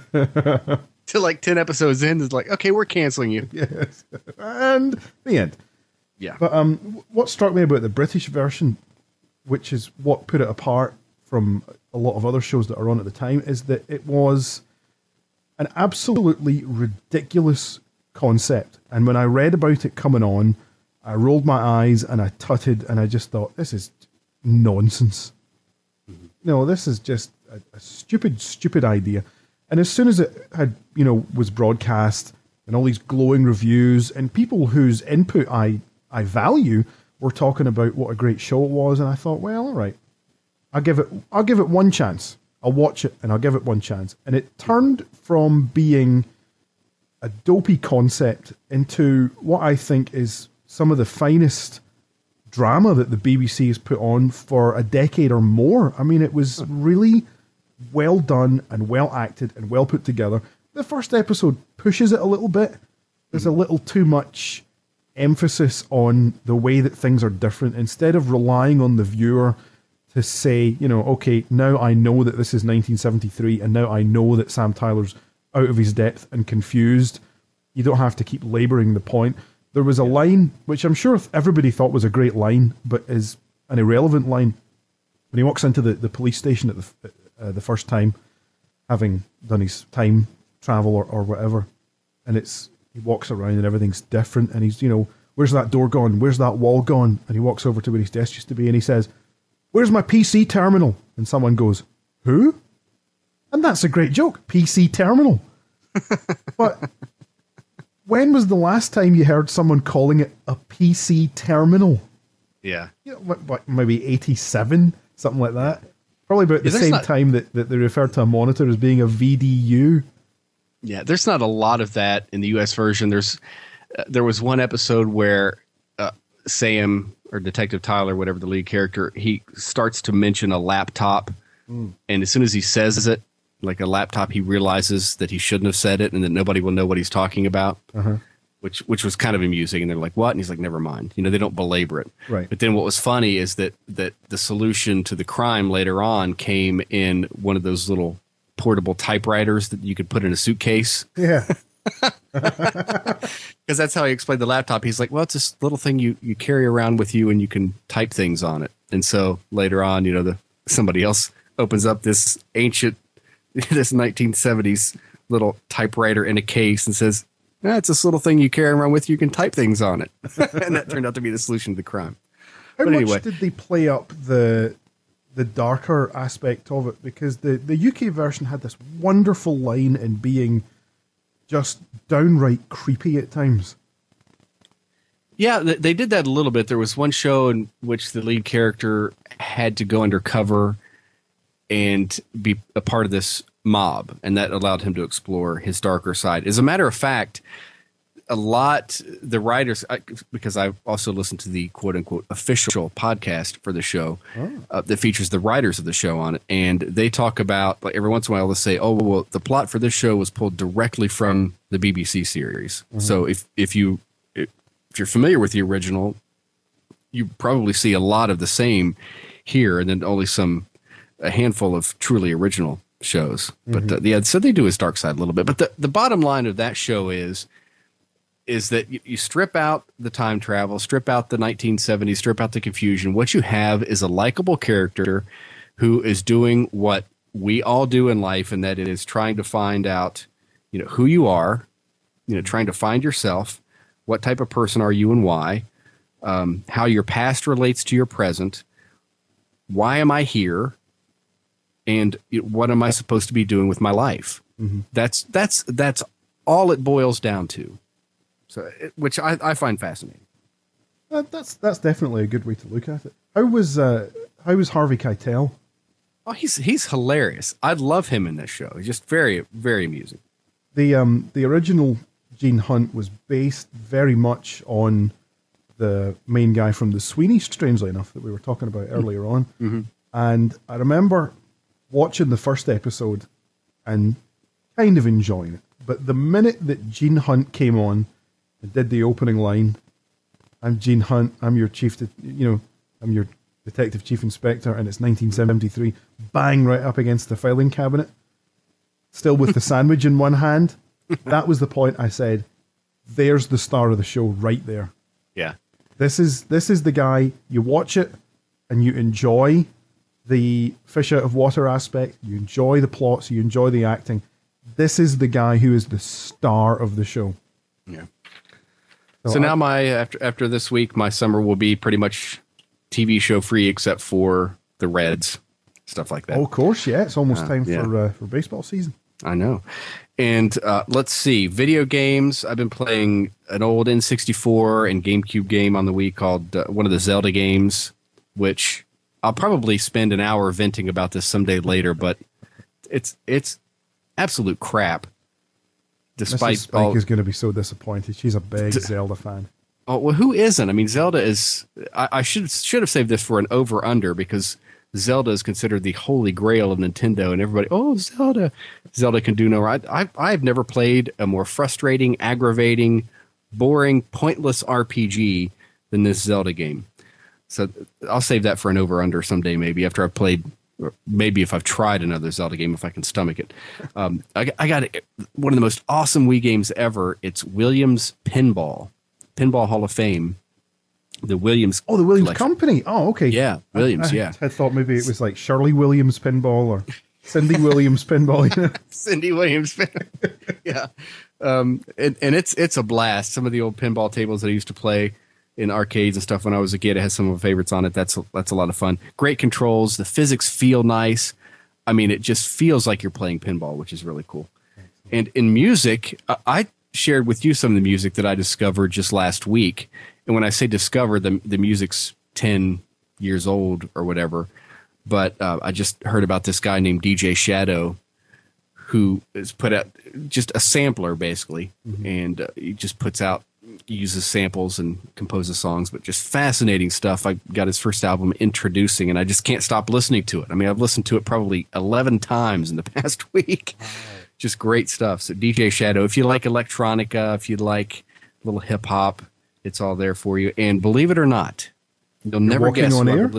Till like 10 episodes in, it's like, okay, we're canceling you. Yes. And the end. Yeah. But what struck me about the British version, which is what put it apart from a lot of other shows that are on at the time, is that it was an absolutely ridiculous concept. And when I read about it coming on, I rolled my eyes and I tutted and I just thought, this is nonsense. Mm-hmm. No, this is just a stupid idea. And as soon as it had, was broadcast and all these glowing reviews and people whose input I value were talking about what a great show it was, and I thought, well, all right, I'll give it one chance. I'll watch it and I'll give it one chance. And it turned from being a dopey concept into what I think is some of the finest drama that the BBC has put on for a decade or more. I mean, it was really well done and well acted and well put together. The first episode pushes it a little bit. There's a little too much emphasis on the way that things are different, instead of relying on the viewer to say, okay, now I know that this is 1973 and now I know that Sam Tyler's out of his depth and confused. You don't have to keep laboring the point. There was a line, which I'm sure everybody thought was a great line, but is an irrelevant line. When he walks into the police station at the first time, having done his time travel or whatever, and he walks around and everything's different, and he's, where's that door gone? Where's that wall gone? And he walks over to where his desk used to be and he says, where's my PC terminal? And someone goes, who? And that's a great joke, PC terminal. But when was the last time you heard someone calling it a PC terminal? Yeah. What, maybe 87, something like that. Probably about the same time that they referred to a monitor as being a VDU. Yeah, there's not a lot of that in the U.S. version. There was one episode where Sam, or Detective Tyler, whatever the lead character, he starts to mention a laptop, and as soon as he says it, like a laptop, he realizes that he shouldn't have said it and that nobody will know what he's talking about, which was kind of amusing. And they're like, what? And he's like, never mind. They don't belabor it. Right. But then what was funny is that the solution to the crime later on came in one of those little portable typewriters that you could put in a suitcase. Yeah. Because that's how he explained the laptop. He's like, well, it's this little thing you carry around with you and you can type things on it. And so later on, somebody else opens up this ancient, this 1970s little typewriter in a case and says, it's this little thing you carry around with you. You can type things on it. And that turned out to be the solution to the crime. How much did they play up the darker aspect of it? Because the UK version had this wonderful line in being just downright creepy at times. Yeah, they did that a little bit. There was one show in which the lead character had to go undercover and be a part of this mob, and that allowed him to explore his darker side. As a matter of fact, the writers, because I also listened to the quote-unquote official podcast for the show that features the writers of the show on it, and they talk about, like, every once in a while they'll say, oh, well, the plot for this show was pulled directly from the BBC series. Mm-hmm. So if you're familiar with the original, you probably see a lot of the same here, and then only a handful of truly original shows. Mm-hmm. But so they do his dark side a little bit. But the bottom line of that show is that you strip out the time travel, strip out the 1970s, strip out the confusion. What you have is a likable character who is doing what we all do in life, and that it is trying to find out, who you are, trying to find yourself, what type of person are you and why, how your past relates to your present, why am I here, and what am I supposed to be doing with my life? Mm-hmm. That's all it boils down to. So, which I find fascinating. That's definitely a good way to look at it. How was Harvey Keitel? Oh, he's hilarious. I love him in this show. He's just very, very amusing. The original Gene Hunt was based very much on the main guy from the Sweeney, strangely enough, that we were talking about earlier on. Mm-hmm. And I remember watching the first episode and kind of enjoying it. But the minute that Gene Hunt came on and did the opening line, "I'm Gene Hunt, I'm your I'm your detective chief inspector," and it's 1973, bang, right up against the filing cabinet, still with the sandwich in one hand. That was the point I said, there's the star of the show right there. Yeah. This is the guy, you watch it and you enjoy the fish out of water aspect, you enjoy the plots, you enjoy the acting. This is the guy who is the star of the show. Yeah. So now after this week, my summer will be pretty much TV show free, except for the Reds, stuff like that. Oh, of course, yeah. It's almost time for baseball season. I know. And let's see, video games. I've been playing an old N64 and GameCube game on the Wii called one of the Zelda games, which I'll probably spend an hour venting about this someday later, but it's absolute crap. Despite Mrs. Spike is going to be so disappointed. She's a big Zelda fan. Oh, well, who isn't? I mean, Zelda is... I should have saved this for an over-under, because Zelda is considered the holy grail of Nintendo, and everybody, oh, Zelda. Zelda can do no right. I've never played a more frustrating, aggravating, boring, pointless RPG than this Zelda game. So I'll save that for an over-under someday, maybe, after I've played... Or maybe if I've tried another Zelda game, if I can stomach it. I got one of the most awesome Wii games ever. It's Williams Pinball Hall of Fame. The Williams. Oh, the Williams collection. Company. Oh, okay. Yeah, Williams. I thought maybe it was like Shirley Williams Pinball or Cindy Williams Pinball. Cindy Williams. Yeah, and it's a blast. Some of the old pinball tables that I used to play in arcades and stuff when I was a kid, it has some of my favorites on it. That's a lot of fun. Great controls. The physics feel nice. I mean, it just feels like you're playing pinball, which is really cool. And in music, I shared with you some of the music that I discovered just last week. And when I say discover, the music's 10 years old or whatever. But I just heard about this guy named DJ Shadow, who has put out just a sampler, basically. Mm-hmm. And he just puts out, uses samples and composes songs, but just fascinating stuff. I got his first album, Introducing, and I just can't stop listening to it. I mean, I've listened to it probably 11 times in the past week. Wow. Just great stuff. So DJ Shadow, if you like electronica, if you like a little hip hop, it's all there for you. And believe it or not, you'll never guess on air?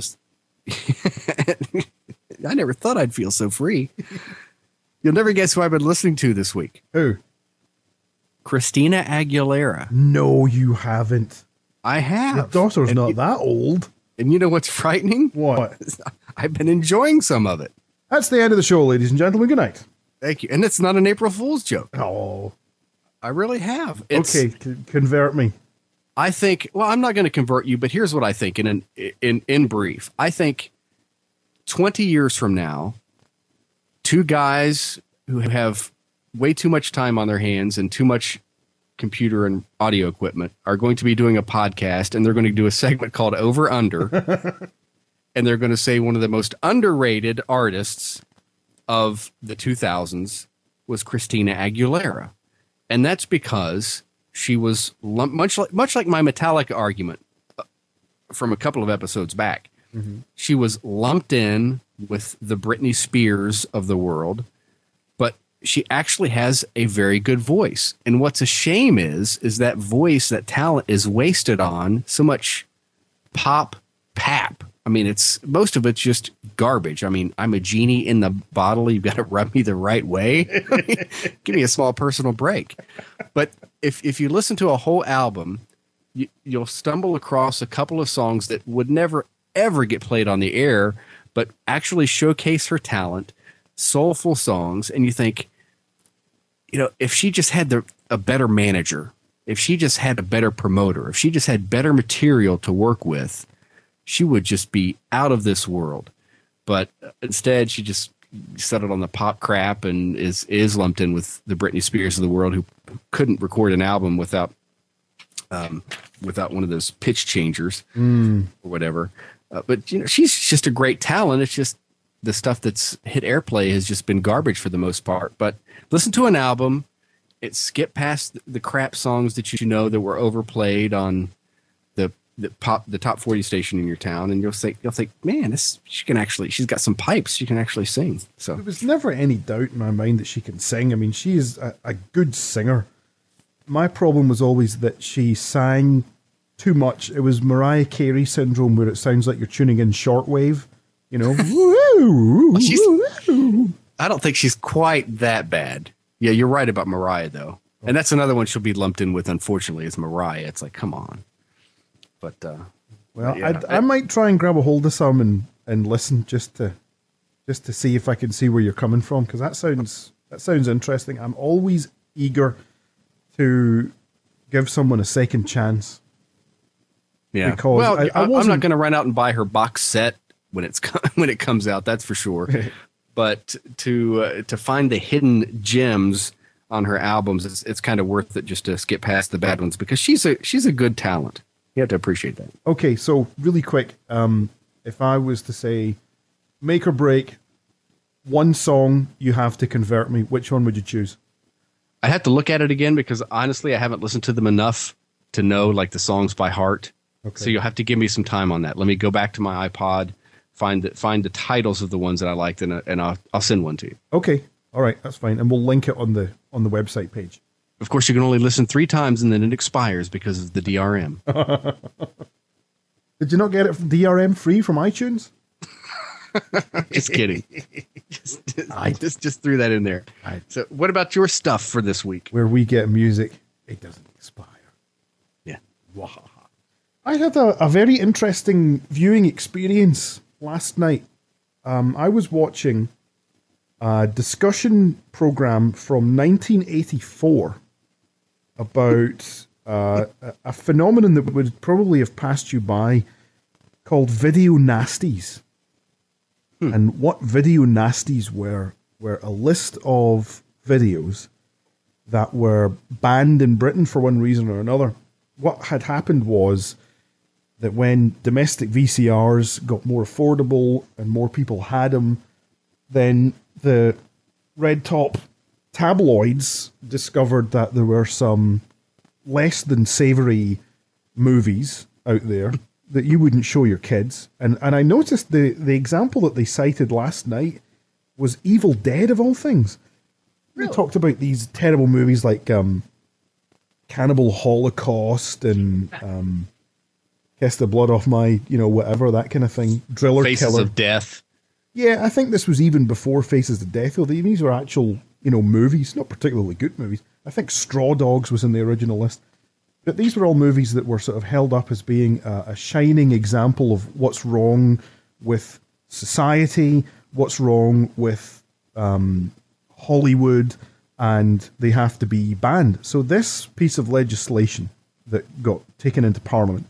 I never thought I'd feel so free. You'll never guess who I've been listening to this week. Who? Christina Aguilera. No, you haven't. I have. Your daughter's not that old. And you know what's frightening? What? I've been enjoying some of it. That's the end of the show, ladies and gentlemen. Good night. Thank you. And it's not an April Fool's joke. Oh. I really have. Okay, convert me. I think, well, I'm not going to convert you, but here's what I think in brief. I think 20 years from now, two guys who have way too much time on their hands and too much computer and audio equipment are going to be doing a podcast, and they're going to do a segment called Over Under. And they're going to say one of the most underrated artists of the 2000s was Christina Aguilera. And that's because she was much like my Metallica argument from a couple of episodes back. Mm-hmm. She was lumped in with the Britney Spears of the world, but she actually has a very good voice. And what's a shame is that voice, that talent is wasted on so much pap. I mean, most of it's just garbage. I mean, I'm a genie in the bottle. You've got to rub me the right way. Give me a small personal break. But if you listen to a whole album, you'll stumble across a couple of songs that would never, ever get played on the air, but actually showcase her talent. soulful songs, and you think, if she just had a better manager, if she just had a better promoter, if she just had better material to work with, she would just be out of this world. But instead, she just settled on the pop crap and is lumped in with the Britney Spears of the world, who couldn't record an album without one of those pitch changers or whatever. But she's just a great talent. It's just the stuff that's hit airplay has just been garbage for the most part. But listen to an album, skip past the crap songs that that were overplayed on the top 40 station in your town, and you'll think, man, she's got some pipes. She can actually sing. So there was never any doubt in my mind that she can sing. I mean, she is a good singer. My problem was always that she sang too much. It was Mariah Carey syndrome, where it sounds like you're tuning in shortwave, I don't think she's quite that bad. Yeah, you're right about Mariah, though. And that's another one she'll be lumped in with, unfortunately, is Mariah. It's like, come on. But, I might try and grab a hold of some and listen just to see if I can see where you're coming from, because that sounds interesting. I'm always eager to give someone a second chance. Yeah. Because I'm not going to run out and buy her box set when it comes out. That's for sure. But to find the hidden gems on her albums, it's kind of worth it just to skip past the bad ones, because she's a good talent. You have to appreciate that. Okay, so really quick, if I was to say make or break, one song you have to convert me, which one would you choose? I'd have to look at it again, because honestly, I haven't listened to them enough to know like the songs by heart. Okay. So you'll have to give me some time on that. Let me go back to my iPod, find the titles of the ones that I liked, and I'll send one to you. Okay, all right, that's fine, and we'll link it on the website page. Of course, you can only listen 3 times, and then it expires because of the DRM. Did you not get it from DRM free from iTunes? Just kidding. just threw that in there. So, what about your stuff for this week? Where we get music, it doesn't expire. Yeah. Wow. I had a very interesting viewing experience last night. I was watching a discussion program from 1984 about a phenomenon that would probably have passed you by, called video nasties. And what video nasties were a list of videos that were banned in Britain for one reason or another. What had happened was that when domestic VCRs got more affordable and more people had them, then the red top tabloids discovered that there were some less than savory movies out there that you wouldn't show your kids. And I noticed the example that they cited last night was Evil Dead, of all things. Really? They talked about these terrible movies like Cannibal Holocaust and Kiss the Blood Off My, whatever, that kind of thing. Driller Faces Killer. of Death. Yeah, I think this was even before Faces of Death. These were actual, movies, not particularly good movies. I think Straw Dogs was in the original list. But these were all movies that were sort of held up as being a shining example of what's wrong with society, what's wrong with Hollywood, and they have to be banned. So this piece of legislation that got taken into Parliament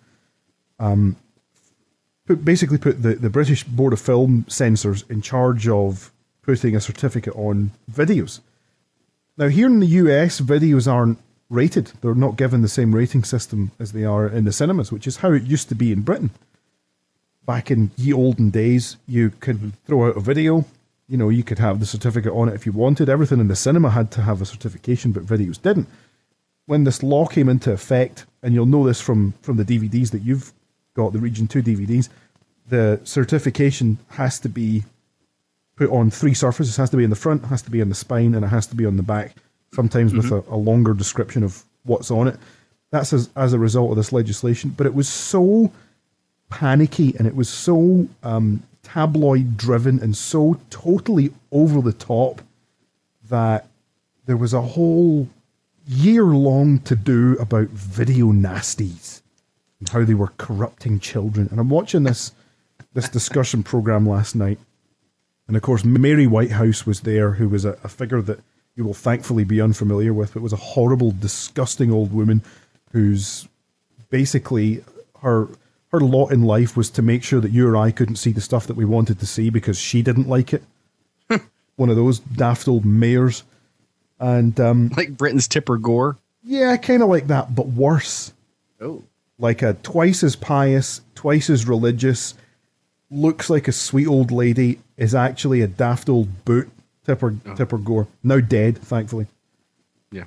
basically put the British Board of Film Censors in charge of putting a certificate on videos. Now, here in the US, videos aren't rated. They're not given the same rating system as they are in the cinemas, which is how it used to be in Britain. Back in ye olden days, you could throw out a video, you could have the certificate on it if you wanted. Everything in the cinema had to have a certification, but videos didn't. When this law came into effect, and you'll know this from the DVDs that you've got, the Region 2 DVDs, the certification has to be put on 3 surfaces. It has to be in the front, it has to be on the spine, and it has to be on the back, sometimes with a longer description of what's on it. That's as a result of this legislation. But it was so panicky, and it was so tabloid-driven and so totally over the top that there was a whole year-long to-do about video nasties and how they were corrupting children. And I'm watching this discussion program last night, And of course, Mary Whitehouse was there, who was a figure that you will thankfully be unfamiliar with. It was a horrible, disgusting old woman who's basically her lot in life was to make sure that you or I couldn't see the stuff that we wanted to see because she didn't like it. One of those daft old mayors. And Like Britain's Tipper Gore. yeah, kind of like that, but worse. Oh. Like a twice as pious, twice as religious, looks like a sweet old lady, is actually a daft old boot, Tipper Gore. Now dead, thankfully. Yeah.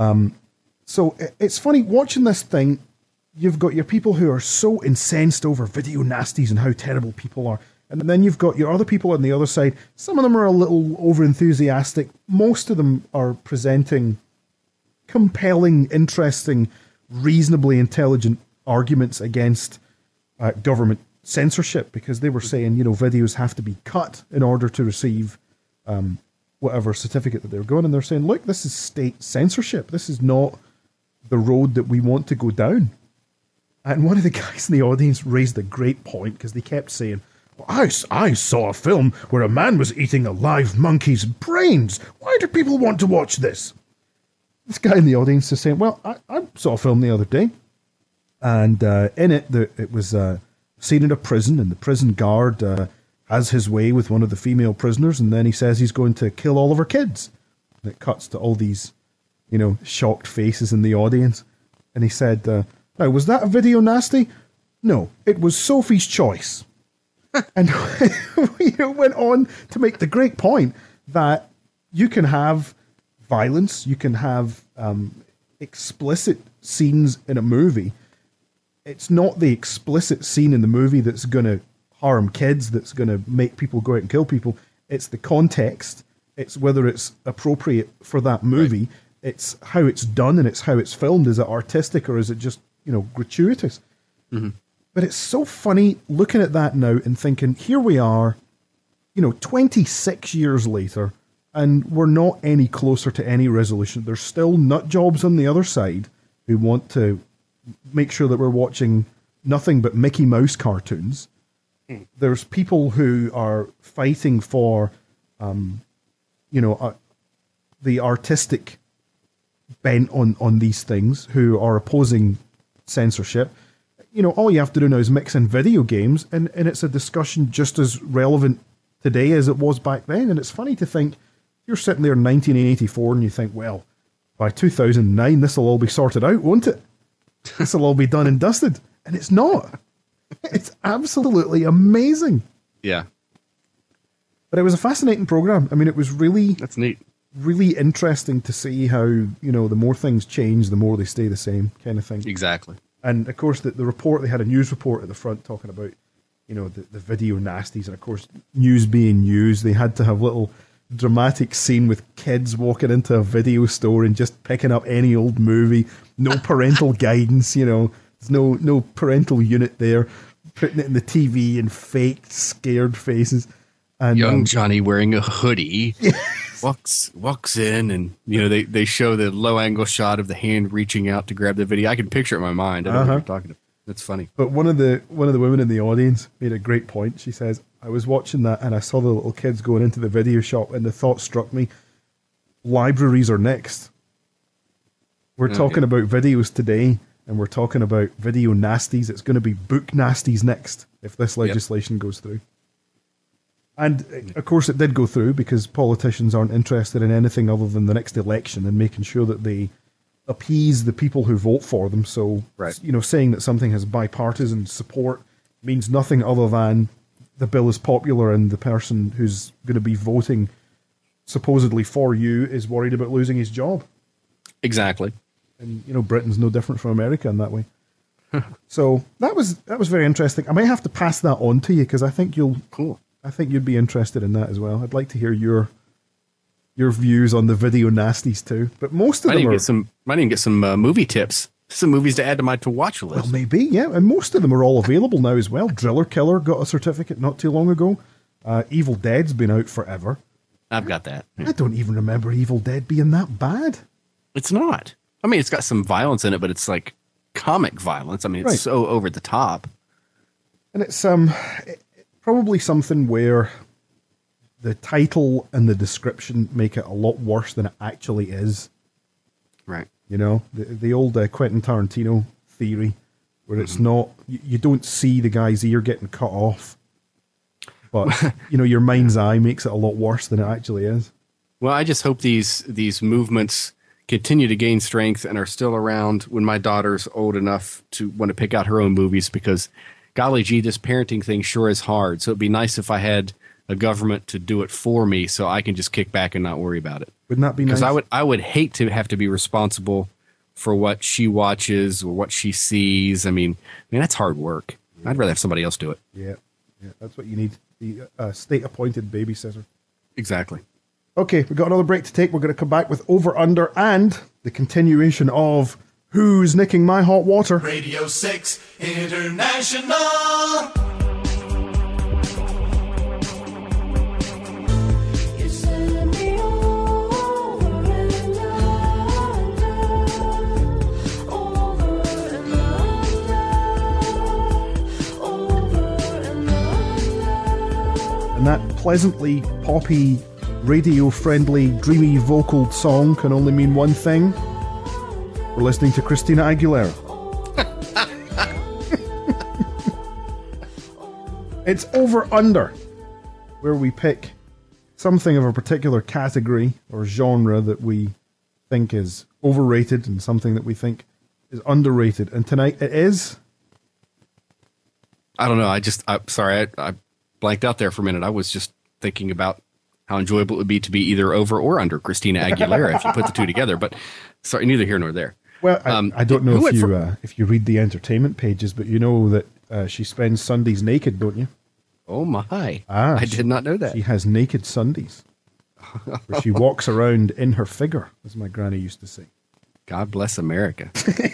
So it's funny, watching this thing, you've got your people who are so incensed over video nasties and how terrible people are. And then you've got your other people on the other side. Some of them are a little over-enthusiastic. Most of them are presenting compelling, interesting, reasonably intelligent arguments against government censorship, because they were saying, videos have to be cut in order to receive whatever certificate that they're going. And they're saying, look, this is state censorship. This is not the road that we want to go down. And one of the guys in the audience raised a great point, because they kept saying, well, I saw a film where a man was eating a live monkey's brains. Why do people want to watch this? This guy in the audience is saying, well, I saw a film the other day, and in it, it was a scene in a prison, and the prison guard has his way with one of the female prisoners, and then he says he's going to kill all of her kids. And it cuts to all these, shocked faces in the audience. And he said, now, was that a video nasty? No, it was Sophie's choice. And went on to make the great point that you can have violence, you can have explicit scenes in a movie. It's not the explicit scene in the movie that's going to harm kids, that's going to make people go out and kill people. It's the context. It's whether it's appropriate for that movie. Right. It's how it's done and it's how it's filmed. Is it artistic or is it just, gratuitous? Mm-hmm. But it's so funny looking at that now and thinking, here we are, 26 years later, and we're not any closer to any resolution. There's still nut jobs on the other side who want to make sure that we're watching nothing but Mickey Mouse cartoons. There's people who are fighting for, the artistic bent on these things, who are opposing censorship. All you have to do now is mix in video games, and it's a discussion just as relevant today as it was back then. And it's funny to think, you're sitting there in 1984 and you think, well, by 2009, this will all be sorted out, won't it? This will all be done and dusted. And it's not. It's absolutely amazing. Yeah. But it was a fascinating program. I mean, it was really... That's neat. Really interesting to see how, the more things change, the more they stay the same kind of thing. Exactly. And, of course, the report, they had a news report at the front talking about, the video nasties. And, of course, news being news, they had to have little dramatic scene with kids walking into a video store and just picking up any old movie. No parental guidance, there's no parental unit there. Putting it in the TV and fake scared faces. And young Johnny wearing a hoodie walks in, and they show the low angle shot of the hand reaching out to grab the video. I can picture it in my mind. I know what you're talking about. That's funny. But one of the women in the audience made a great point. She says, I was watching that and I saw the little kids going into the video shop, and the thought struck me, libraries are next. We're talking about videos today, and we're talking about video nasties. It's going to be book nasties next if this legislation goes through. And, of course, it did go through because politicians aren't interested in anything other than the next election and making sure that they appease the people who vote for them. So, saying that something has bipartisan support means nothing other than the bill is popular and the person who's going to be voting supposedly for you is worried about losing his job. Exactly. And, Britain's no different from America in that way. So that was very interesting. I might have to pass that on to you because I think I think you'd be interested in that as well. I'd like to hear your views on the video nasties too. But most of them might even get some movie tips, some movies to add to my to watch list. Well, maybe, yeah. And most of them are all available now as well. Driller Killer got a certificate not too long ago. Evil Dead's been out forever. I've got that. I don't even remember Evil Dead being that bad. It's not. I mean, it's got some violence in it, but it's like comic violence. I mean, it's so over the top. And it's probably something where the title and the description make it a lot worse than it actually is. Right. You know, the old Quentin Tarantino theory, where it's not, you don't see the guy's ear getting cut off, but you know, your mind's eye makes it a lot worse than it actually is. Well, I just hope these movements continue to gain strength and are still around when my daughter's old enough to want to pick out her own movies, because golly gee, this parenting thing sure is hard. So it'd be nice if I had a government to do it for me so I can just kick back and not worry about it. Wouldn't that be nice? Because I would hate to have to be responsible for what she watches or what she sees. I mean, that's hard work. I'd rather have somebody else do it. Yeah, that's what you need. The state-appointed babysitter. Exactly. Okay, we've got another break to take. We're going to come back with Over Under and the continuation of Who's Nicking My Hot Water? Radio 6 International. You send me over and under. And that pleasantly poppy, radio-friendly, dreamy vocal song can only mean one thing. We're listening to Christina Aguilera. It's Over Under, where we pick something of a particular category or genre that we think is overrated and something that we think is underrated. And tonight it is... I don't know. I'm sorry. I blanked out there for a minute. I was just thinking about how enjoyable it would be to be either over or under Christina Aguilera if you put the two together. But sorry, neither here nor there. Well, I don't know if you read the entertainment pages, but you know that she spends Sundays naked, don't you? Oh my! I did not know that. She has naked Sundays, where she walks around in her figure, as my granny used to say. God bless America.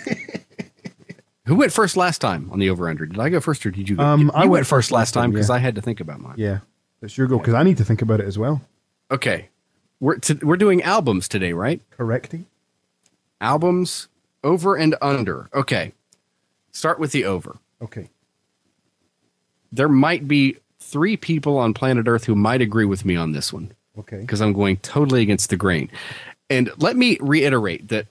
Who went first last time on the over under? Did I go first or did you go? I went first last time because yeah. I had to think about mine. Yeah, it's your go because I need to think about it as well. Okay, we're doing albums today, right? Correcty. Albums over and under. Okay, start with the over. Okay. There might be 3 people on planet Earth who might agree with me on this one. Okay. Because I'm going totally against the grain. And let me reiterate that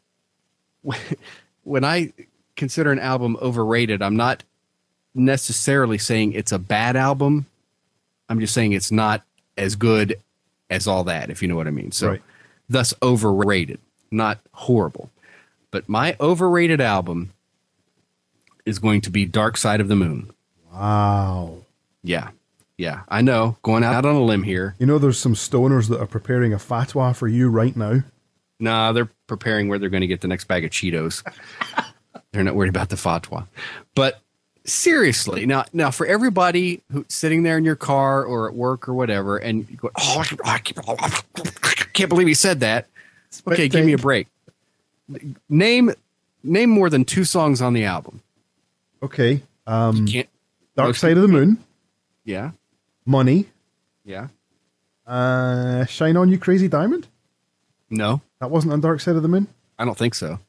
when I consider an album overrated, I'm not necessarily saying it's a bad album. I'm just saying it's not as good as all that, if you know what I mean. So, right. Thus overrated, not horrible. But my overrated album is going to be Dark Side of the Moon. Wow. Yeah. I know. Going out on a limb here. You know, there's some stoners that are preparing a fatwa for you right now. Nah, they're preparing where they're going to get the next bag of Cheetos. They're not worried about the fatwa. But seriously, now for everybody who's sitting there in your car or at work or whatever, and you go, oh, I can't believe he said that. Okay, give me a break. Name more than 2 songs on the album. Okay. You can't. Dark Side of the Moon. Yeah. Money. Yeah. Shine On You Crazy Diamond? No, That wasn't on Dark Side of the Moon? I don't think so.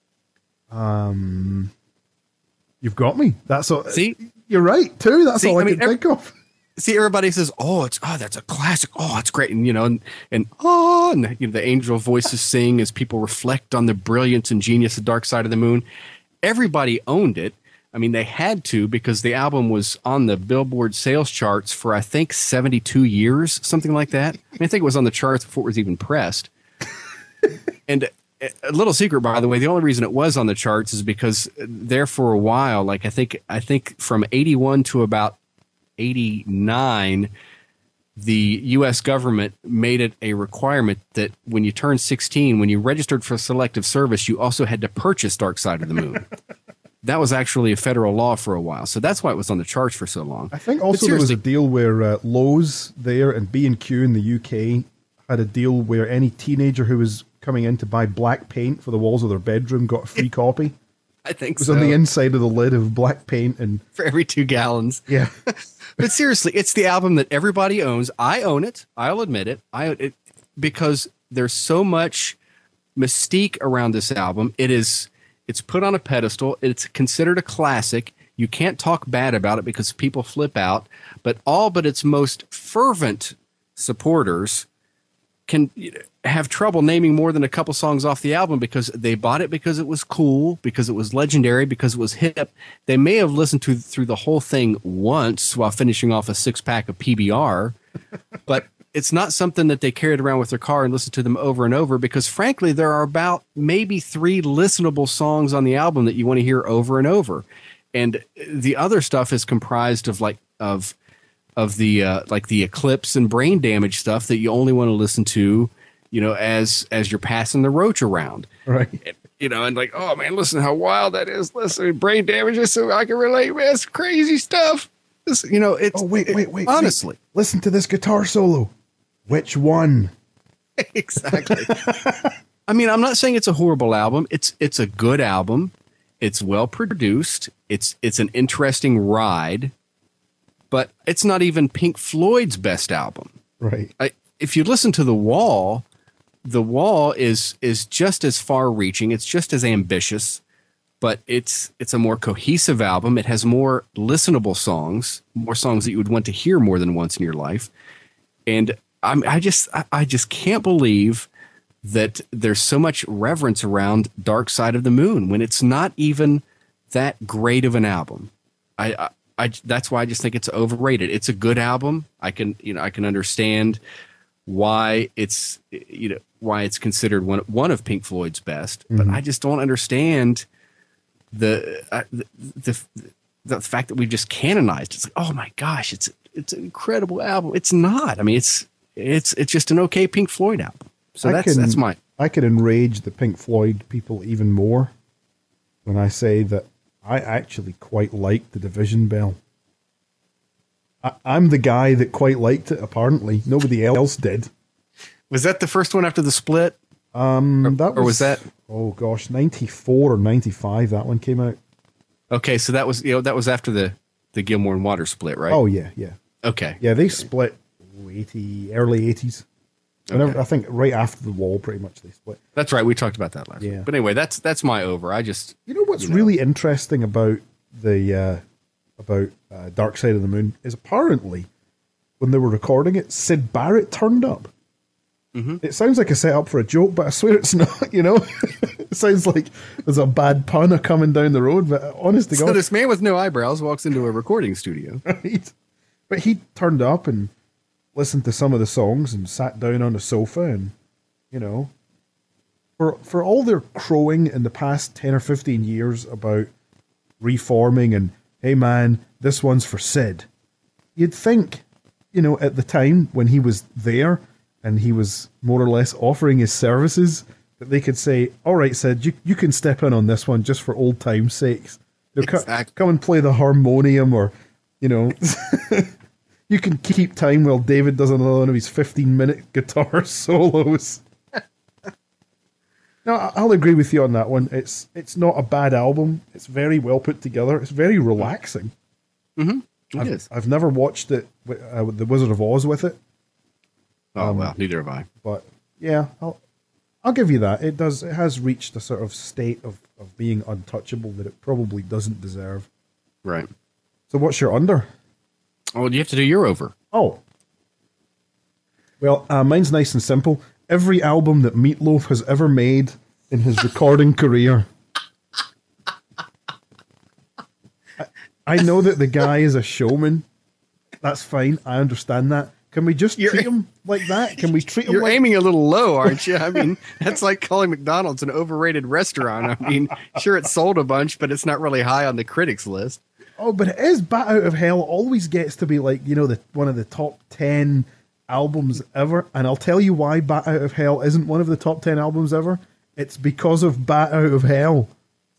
You've got me. That's all. See? You're right, too. That's See, all I I mean, can think of. See, everybody says, that's a classic. Oh, it's great. And, and the angel voices sing as people reflect on the brilliance and genius of Dark Side of the Moon. Everybody owned it. I mean, they had to because the album was on the Billboard sales charts for, I think, 72 years, something like that. I think it was on the charts before it was even pressed. And a little secret, by the way, the only reason it was on the charts is because there for a while, like I think from 81 to about 89, the U.S. government made it a requirement that when you turned 16, when you registered for selective service, you also had to purchase Dark Side of the Moon. That was actually a federal law for a while, so that's why it was on the charts for so long. I think also there was a deal where Lowe's there and B&Q in the UK had a deal where any teenager who was coming in to buy black paint for the walls of their bedroom got a free copy. I think it was so. on the inside of the lid of black paint. And for every 2 gallons. Yeah. But seriously, it's the album that everybody owns. I own it. I'll admit it. Because there's so much mystique around this album. It's put on a pedestal. It's considered a classic. You can't talk bad about it because people flip out. But all but its most fervent supporters can have trouble naming more than a couple songs off the album because they bought it because it was cool, because it was legendary, because it was hip. They may have listened through the whole thing once while finishing off a 6-pack of PBR, but it's not something that they carried around with their car and listened to them over and over because, frankly, there are about maybe 3 listenable songs on the album that you want to hear over and over. And the other stuff is comprised of the Eclipse and Brain Damage stuff that you only want to listen to, as you're passing the roach around. Right. And like, oh man, listen how wild that is. Listen, Brain Damage is so I can relate, man. It's crazy stuff. It's, it's, Oh, wait. honestly. Wait. Listen to this guitar solo. Which one? Exactly. I mean, I'm not saying it's a horrible album. It's a good album. It's well produced. It's an interesting ride, but it's not even Pink Floyd's best album. Right. If you listen to The Wall is just as far reaching. It's just as ambitious, but it's a more cohesive album. It has more listenable songs, more songs that you would want to hear more than once in your life. And I just can't believe that there's so much reverence around Dark Side of the Moon when it's not even that great of an album. That's why I just think it's overrated. It's a good album. I can understand why it's considered one of Pink Floyd's best, but I just don't understand the fact that we've just canonized. It's like, oh my gosh, it's an incredible album. It's not. I mean, it's just an okay Pink Floyd album. So that's my. I could enrage the Pink Floyd people even more when I say that I actually quite like the Division Bell. I'm the guy that quite liked it. Apparently, nobody else did. Was that the first one after the split? Was that? Oh gosh, 94 or 95. That one came out. Okay, so that was after the Gilmore and Waters split, right? Oh yeah. Okay. Yeah, they split early 80s. Okay. I think right after The Wall, pretty much they split. That's right. We talked about that last week. But anyway, that's my over. You know what's really interesting about the Dark Side of the Moon is apparently when they were recording it, Syd Barrett turned up. Mm-hmm. It sounds like a setup for a joke, but I swear it's not. It sounds like there's a bad pun coming down the road. But honest to God, so this man with no eyebrows walks into a recording studio, right? But he turned up and listened to some of the songs and sat down on the sofa and, for all their crowing in the past 10 or 15 years about reforming and, hey man, this one's for Sid. You'd think, at the time when he was there and he was more or less offering his services, that they could say, all right, Sid, you can step in on this one just for old time's sakes. Exactly. Come and play the harmonium or, you can keep time while David does another one of his 15-minute guitar solos. No, I'll agree with you on that one. It's not a bad album. It's very well put together. It's very relaxing. Mm-hmm. It is. I've never watched it with The Wizard of Oz with it. Oh, well, neither have I. But yeah, I'll give you that. It has reached a sort of state of being untouchable that it probably doesn't deserve. Right. So what's your under? Oh, you have to do your over. Oh. Well, mine's nice and simple. Every album that Meatloaf has ever made in his recording career. I know that the guy is a showman. That's fine. I understand that. Can we just treat him like that? Can we treat him You're like... aiming a little low, aren't you? I mean, that's like calling McDonald's an overrated restaurant. I mean, sure, it sold a bunch, but it's not really high on the critics list. Oh, but it is. Bat Out of Hell always gets to be like, one of the top 10 albums ever. And I'll tell you why Bat Out of Hell isn't one of the top 10 albums ever. It's because of Bat Out of Hell.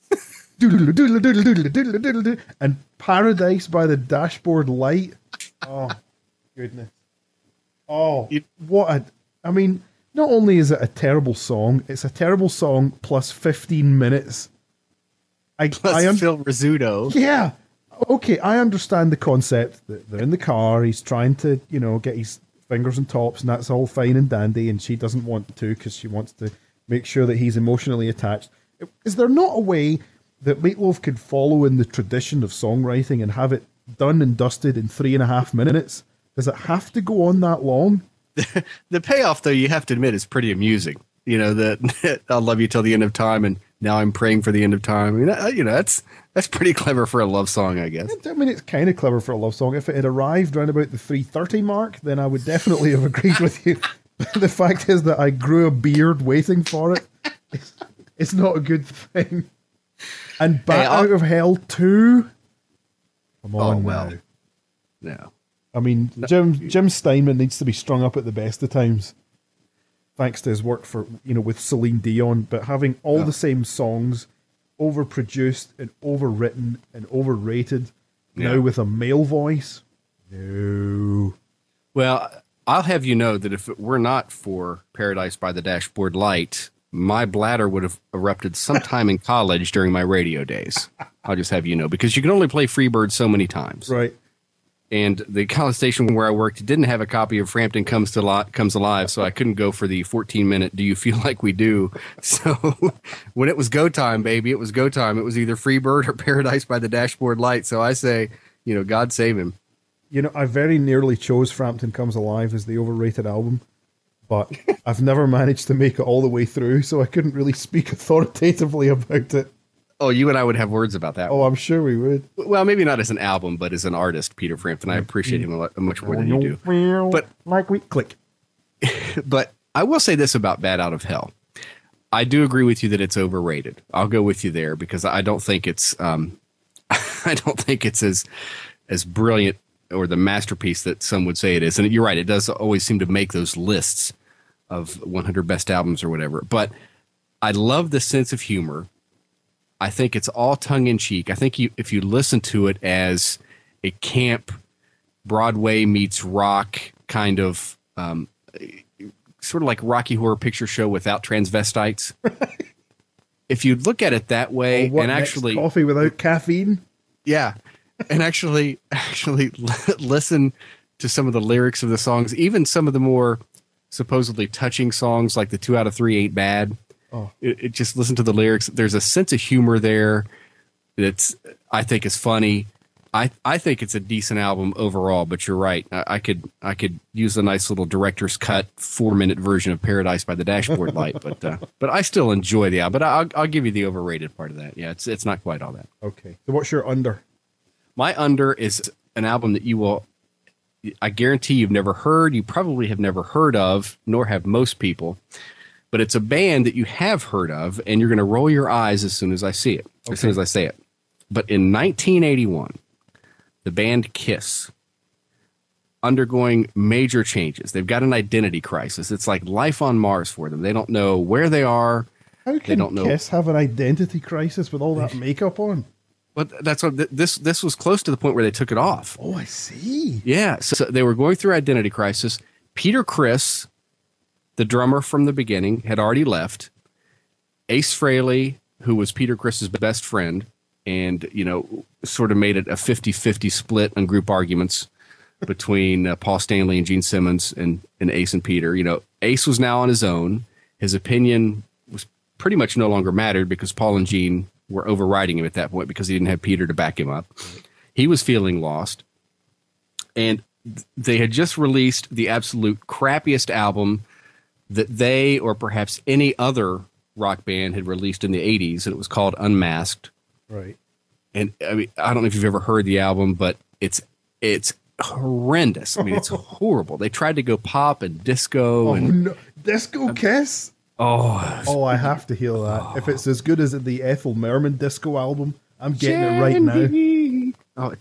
And Paradise by the Dashboard Light. Oh, goodness. Oh, I mean, not only is it a terrible song, it's a terrible song plus 15 minutes. Plus Phil Rizzuto. Yeah. Okay, I understand the concept that they're in the car, he's trying to, get his fingers on tops, and that's all fine and dandy, and she doesn't want to because she wants to make sure that he's emotionally attached. Is there not a way that Meatloaf could follow in the tradition of songwriting and have it done and dusted in 3.5 minutes? Does it have to go on that long? The payoff, though, you have to admit, is pretty amusing. You know, that I'll love you till the end of time, and now I'm praying for the end of time. I mean, that's pretty clever for a love song, I guess. I mean, it's kind of clever for a love song. If it had arrived around about the 3:30 mark, then I would definitely have agreed with you. The fact is that I grew a beard waiting for it. It's not a good thing. And Bat Out of Hell 2? Come on, well. now. No. I mean, Jim Steinman needs to be strung up at the best of times, thanks to his work for with Celine Dion. But having all the same songs, overproduced and overwritten and overrated, now with a male voice, no. Well, I'll have you know that if it were not for Paradise by the Dashboard Light, my bladder would have erupted sometime in college during my radio days. I'll just have you know, because you can only play Freebird so many times. Right. And the college station where I worked didn't have a copy of Frampton Comes Alive, so I couldn't go for the 14-minute Do You Feel Like We Do. So when it was go time, baby, it was go time. It was either Freebird or Paradise by the Dashboard Light. So I say, God save him. I very nearly chose Frampton Comes Alive as the overrated album, but I've never managed to make it all the way through, so I couldn't really speak authoritatively about it. Oh, you and I would have words about that. Oh, I'm sure we would. Well, maybe not as an album, but as an artist, Peter Frampton. I appreciate him much more than you do. But like we click. But I will say this about Bat Out of Hell. I do agree with you that it's overrated. I'll go with you there because I don't think it's I don't think it's as brilliant or the masterpiece that some would say it is. And you're right, it does always seem to make those lists of 100 best albums or whatever. But I love the sense of humor. I think it's all tongue-in-cheek. I think if you listen to it as a camp Broadway meets rock kind of sort of like Rocky Horror Picture Show without transvestites. If you look at it that way, and actually coffee without caffeine. Yeah. And actually listen to some of the lyrics of the songs, even some of the more supposedly touching songs like the 2 out of 3 Ain't Bad. Oh. It just listen to the lyrics. There's a sense of humor there that's I think is funny. I think it's a decent album overall, but you're right. I could use a nice little director's cut 4-minute version of Paradise by the Dashboard Light, but I still enjoy the album. But I'll give you the overrated part of that. Yeah, it's not quite all that. Okay. So what's your under? My under is an album that I guarantee you've never heard. You probably have never heard of, nor have most people. But it's a band that you have heard of, and you're going to roll your eyes as soon as I see it, as soon as I say it. But in 1981, the band Kiss, undergoing major changes. They've got an identity crisis. It's like life on Mars for them. They don't know where they are. How can Kiss have an identity crisis with all that makeup on? But that's what this was close to the point where they took it off. Oh, I see. Yeah, so they were going through identity crisis. Peter Criss, the drummer from the beginning, had already left. Ace Frehley, who was Peter Criss's best friend, and sort of made it a 50-50 split on group arguments between Paul Stanley and Gene Simmons and Ace and Peter. Ace was now on his own. His opinion was pretty much no longer mattered because Paul and Gene were overriding him at that point because he didn't have Peter to back him up. He was feeling lost. And they had just released the absolute crappiest album that they or perhaps any other rock band had released in the 80s, and it was called Unmasked. Right. And I mean, I don't know if you've ever heard the album, but it's horrendous. I mean, it's horrible. They tried to go pop and disco no. Disco Kiss? Oh, I have to hear that. If it's as good as the Ethel Merman disco album, I'm getting it right now. Oh,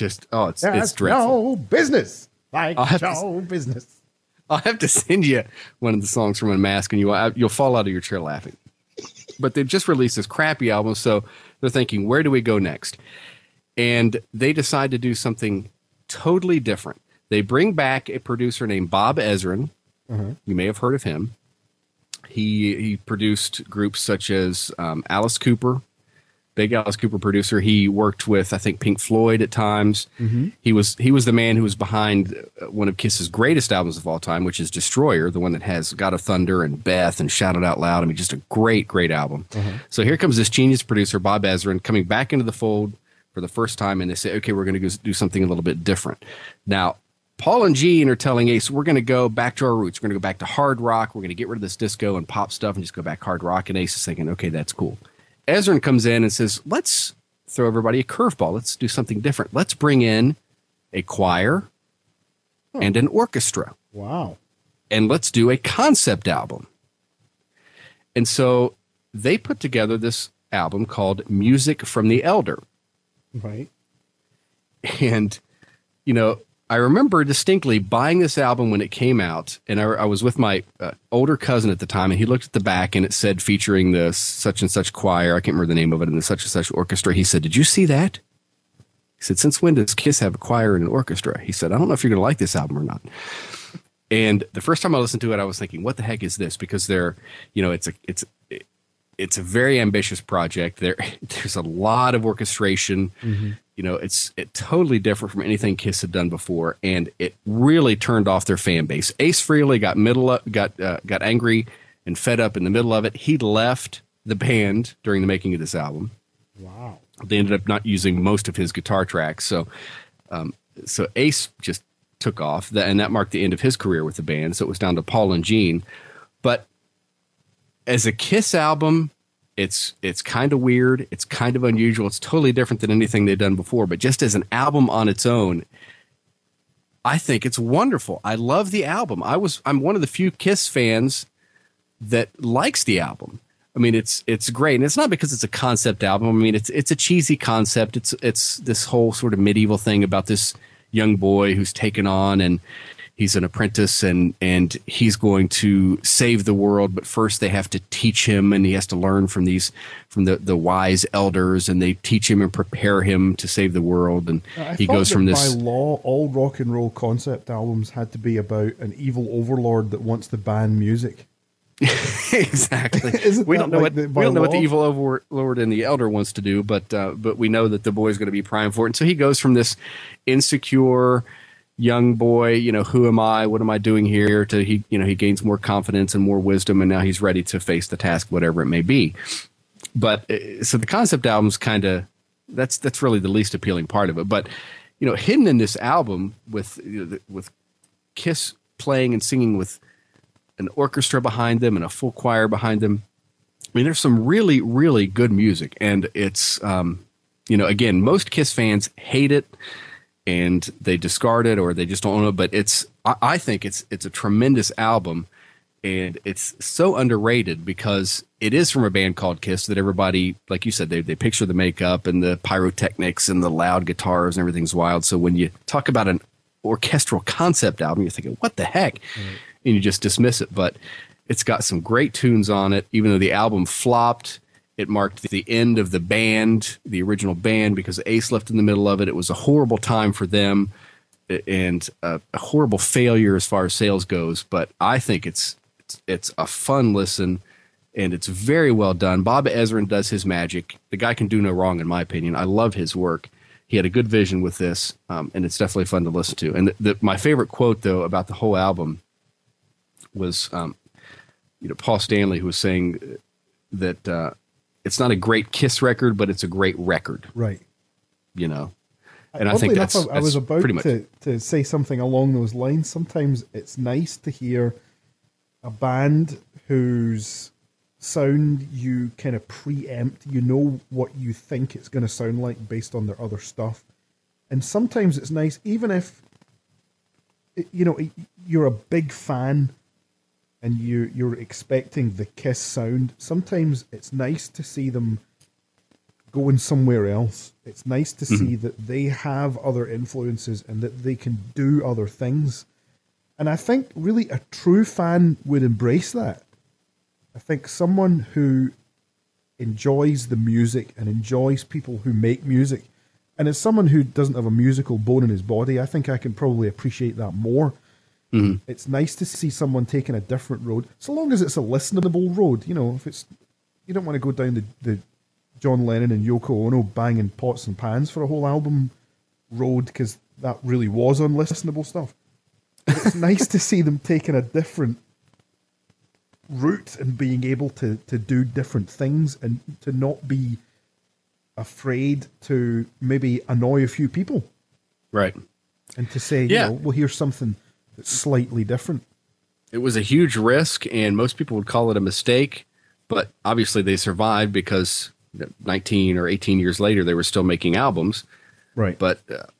it's dreadful. No business. Like no business. I'll have to send you one of the songs from Unmasked, and you'll fall out of your chair laughing. But they've just released this crappy album, so they're thinking, where do we go next? And they decide to do something totally different. They bring back a producer named Bob Ezrin. You may have heard of him. He produced groups such as Alice Cooper, big Alice Cooper producer. He worked with, I think, Pink Floyd at times. He was the man who was behind one of Kiss's greatest albums of all time, which is Destroyer, the one that has God of Thunder and Beth and Shout It Out Loud. I mean, just a great, great album. So here comes this genius producer, Bob Ezrin, coming back into the fold for the first time, and they say, okay, we're going to do something a little bit different. Now, Paul and Gene are telling Ace, we're going to go back to our roots. We're going to go back to hard rock. We're going to get rid of this disco and pop stuff and just go back hard rock. And Ace is thinking, okay, that's cool. Ezrin comes in and says, let's throw everybody a curveball. Let's do something different. Let's bring in a choir and an orchestra. Wow. And let's do a concept album. And so they put together this album called Music from the Elder. Right. And, you know, I remember distinctly buying this album when it came out, and I was with my older cousin at the time, and he looked at the back, and it said featuring the such and such choir. I can't remember the name of it, and the such and such orchestra. He said, "Did you see that?" He said, "Since when does Kiss have a choir and an orchestra?" He said, "I don't know if you're going to like this album or not." And the first time I listened to it, I was thinking, "What the heck is this?" Because they're, you know, it's a very ambitious project. There's a lot of orchestration. Mm-hmm. You know, it's totally different from anything Kiss had done before, and it really turned off their fan base. Ace Frehley got angry and fed up in the middle of it. He left the band during the making of this album. Wow. They ended up not using most of his guitar tracks, so Ace just took off, and that marked the end of his career with the band. So it was down to Paul and Gene. But as a Kiss album, it's kind of weird. It's kind of unusual. It's totally different than anything they've done before. But just as an album on its own, I think it's wonderful. I love the album. I'm one of the few Kiss fans that likes the album. I mean, it's great, and it's not because it's a concept album. I mean, it's a cheesy concept. It's this whole sort of medieval thing about this young boy who's taken on, and he's an apprentice, and he's going to save the world. But first, they have to teach him, and he has to learn from the wise elders, and they teach him and prepare him to save the world. And he goes from this. By law, all rock and roll concept albums had to be about an evil overlord that wants to ban music. Exactly. We don't know what the evil overlord and the elder wants to do, but we know that the boy's going to be primed for it. And so he goes from this insecure young boy, you know, who am I? What am I doing here? To he gains more confidence and more wisdom, and now he's ready to face the task, whatever it may be. But so the concept album's kind of that's really the least appealing part of it. But you know, hidden in this album with Kiss playing and singing with an orchestra behind them and a full choir behind them. I mean, there's some really, really good music, and it's, you know, again, most Kiss fans hate it and they discard it or they just don't know it, but I think it's a tremendous album, and it's so underrated because it is from a band called Kiss that everybody, like you said, they picture the makeup and the pyrotechnics and the loud guitars and everything's wild. So when you talk about an orchestral concept album, you're thinking, what the heck? Mm-hmm. And you just dismiss it, but it's got some great tunes on it. Even though the album flopped, it marked the end of the band, the original band, because Ace left in the middle of it. It was a horrible time for them and a horrible failure as far as sales goes. But I think it's a fun listen, and it's very well done. Bob Ezrin does his magic. The guy can do no wrong, in my opinion. I love his work. He had a good vision with this, and it's definitely fun to listen to. And my favorite quote, though, about the whole album was, you know, Paul Stanley, who was saying that it's not a great Kiss record, but it's a great record. Right. You know, and I think that's I was about pretty much to say something along those lines. Sometimes it's nice to hear a band whose sound you kind of preempt. You know what you think it's going to sound like based on their other stuff. And sometimes it's nice, even if, you know, you're a big fan and you're expecting the Kiss sound, sometimes it's nice to see them going somewhere else. It's nice to see that they have other influences and that they can do other things. And I think really a true fan would embrace that. I think someone who enjoys the music and enjoys people who make music, and as someone who doesn't have a musical bone in his body, I think I can probably appreciate that more. Mm-hmm. It's nice to see someone taking a different road, so long as it's a listenable road. You know, if it's, you don't want to go down the John Lennon and Yoko Ono banging pots and pans for a whole album road, because that really was unlistenable stuff. But it's nice to see them taking a different route and being able to do different things and to not be afraid to maybe annoy a few people. Right. and to say, Yeah. well, here's something that's slightly different. It was a huge risk, and most people would call it a mistake. But obviously, they survived because 19 or 18 years later, they were still making albums. Right. But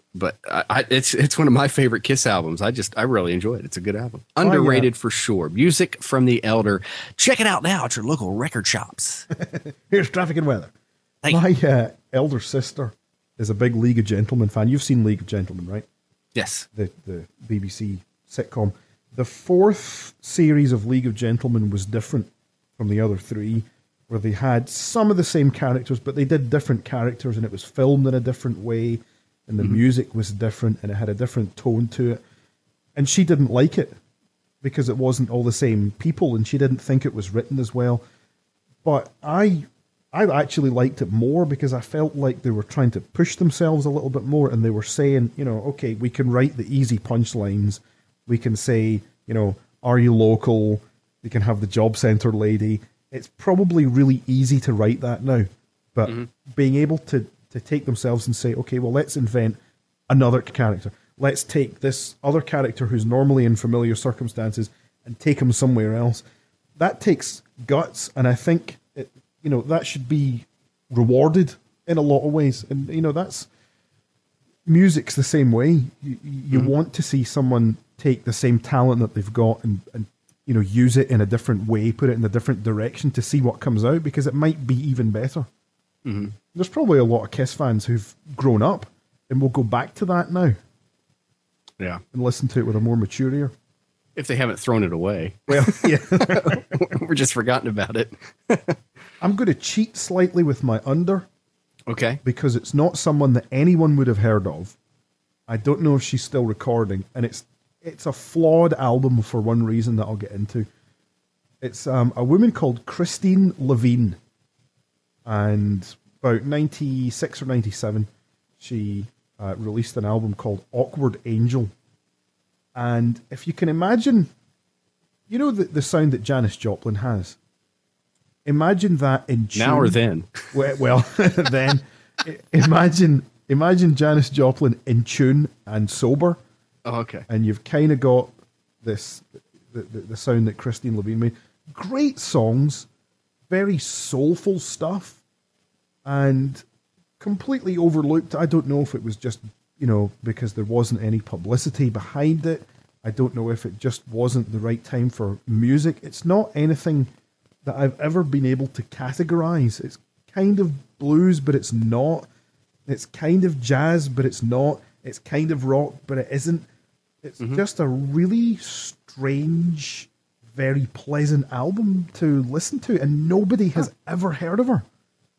it's one of my favorite Kiss albums. I really enjoy it. It's a good album. Underrated for sure. Music from the Elder. Check it out now at your local record shops. Here's traffic and weather. Hey. My elder sister is a big League of Gentlemen fan. You've seen League of Gentlemen, right? Yes. The BBC sitcom. The fourth series of League of Gentlemen was different from the other three, where they had some of the same characters, but they did different characters, and it was filmed in a different way, and the music was different, and it had a different tone to it. And she didn't like it because it wasn't all the same people, and she didn't think it was written as well. But I actually liked it more because I felt like they were trying to push themselves a little bit more, and they were saying, okay, we can write the easy punchlines. We can say, are you local? You can have the job center lady. It's probably really easy to write that now. But being able to take themselves and say, okay, well, let's invent another character. Let's take this other character who's normally in familiar circumstances and take him somewhere else. That takes guts, and I think that should be rewarded in a lot of ways. And that's music's the same way. You want to see someone take the same talent that they've got and use it in a different way, put it in a different direction to see what comes out, because it might be even better. Mm-hmm. There's probably a lot of Kiss fans who've grown up and will go back to that now. Yeah. And listen to it with a more mature ear. If they haven't thrown it away. Well, yeah. We're just forgotten about it. I'm going to cheat slightly with my under. Okay. Because it's not someone that anyone would have heard of. I don't know if she's still recording, and it's a flawed album for one reason that I'll get into. It's a woman called Christine Levine, and about 96 or 97, she released an album called Awkward Angel. And if you can imagine, the sound that Janis Joplin has. Imagine that in tune. Now or then? Well, then. Imagine Janis Joplin in tune and sober. Oh, okay. And you've kind of got this, the sound that Christine Levine made. Great songs, very soulful stuff, and completely overlooked. I don't know if it was just, because there wasn't any publicity behind it. I don't know if it just wasn't the right time for music. It's not anything that I've ever been able to categorize. It's kind of blues, but it's not. It's kind of jazz, but it's not. It's kind of rock, but it isn't. It's just a really strange, very pleasant album to listen to, and nobody has ever heard of her.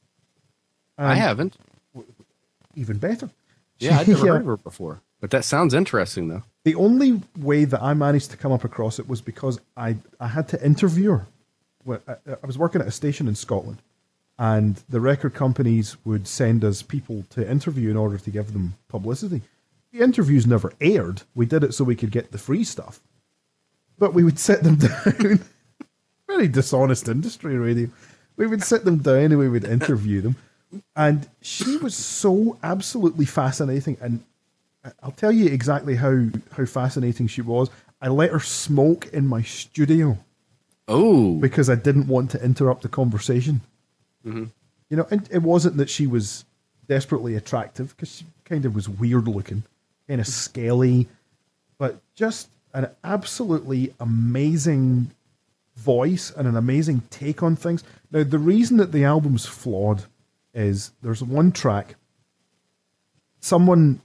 I haven't. Even better. Yeah, I'd never heard of her before. But that sounds interesting, though. The only way that I managed to come up across it was because I had to interview her. I was working at a station in Scotland, and the record companies would send us people to interview in order to give them publicity. The interviews never aired. We did it so we could get the free stuff. But we would sit them down. Very dishonest industry, radio. We would sit them down and we would interview them. And she was so absolutely fascinating. And I'll tell you exactly how fascinating she was. I let her smoke in my studio. Oh. Because I didn't want to interrupt the conversation. Mm-hmm. And it wasn't that she was desperately attractive, because she kind of was weird looking, kind of scaly, but just an absolutely amazing voice and an amazing take on things. Now, the reason that the album's flawed is there's one track, someone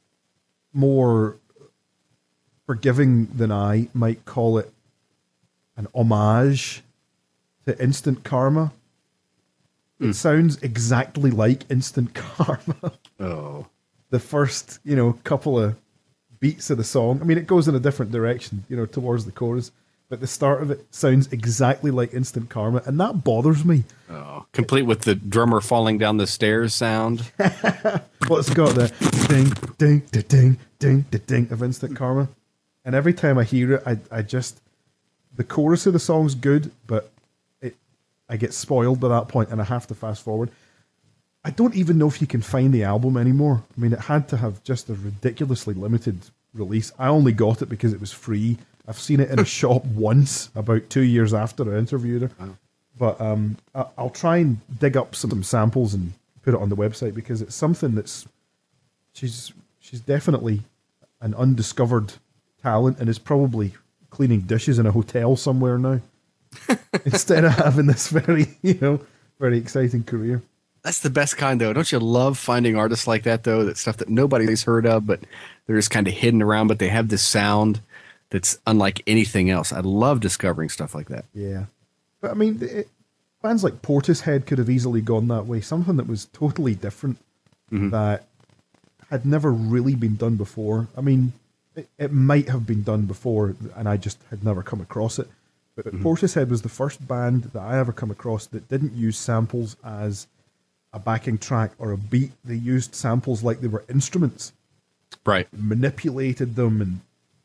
more forgiving than I might call it an homage to Instant Karma. It sounds exactly like Instant Karma. Oh. The first, couple of beats of the song. I mean, it goes in a different direction, towards the chorus, but the start of it sounds exactly like Instant Karma, and that bothers me. Oh. Complete with the drummer falling down the stairs sound. Well, it's got the ding, ding, da ding, ding, da ding of Instant Karma. And every time I hear it, I just, the chorus of the song's good, but I get spoiled by that point and I have to fast forward. I don't even know if you can find the album anymore. I mean, it had to have just a ridiculously limited release. I only got it because it was free. I've seen it in a shop once, about 2 years after I interviewed her. Wow. But I'll try and dig up some samples and put it on the website because it's something that's she's definitely an undiscovered talent and is probably cleaning dishes in a hotel somewhere now instead of having this very exciting career. That's the best kind, though. Don't you love finding artists like that, though? That stuff that nobody's heard of, but they're just kind of hidden around, but they have this sound that's unlike anything else. I love discovering stuff like that. Yeah. But I mean, bands like Portishead could have easily gone that way. Something that was totally different that had never really been done before. I mean, it might have been done before and I just had never come across it. But Portishead was the first band that I ever come across that didn't use samples as a backing track or a beat. They used samples like they were instruments. Right. Manipulated them and,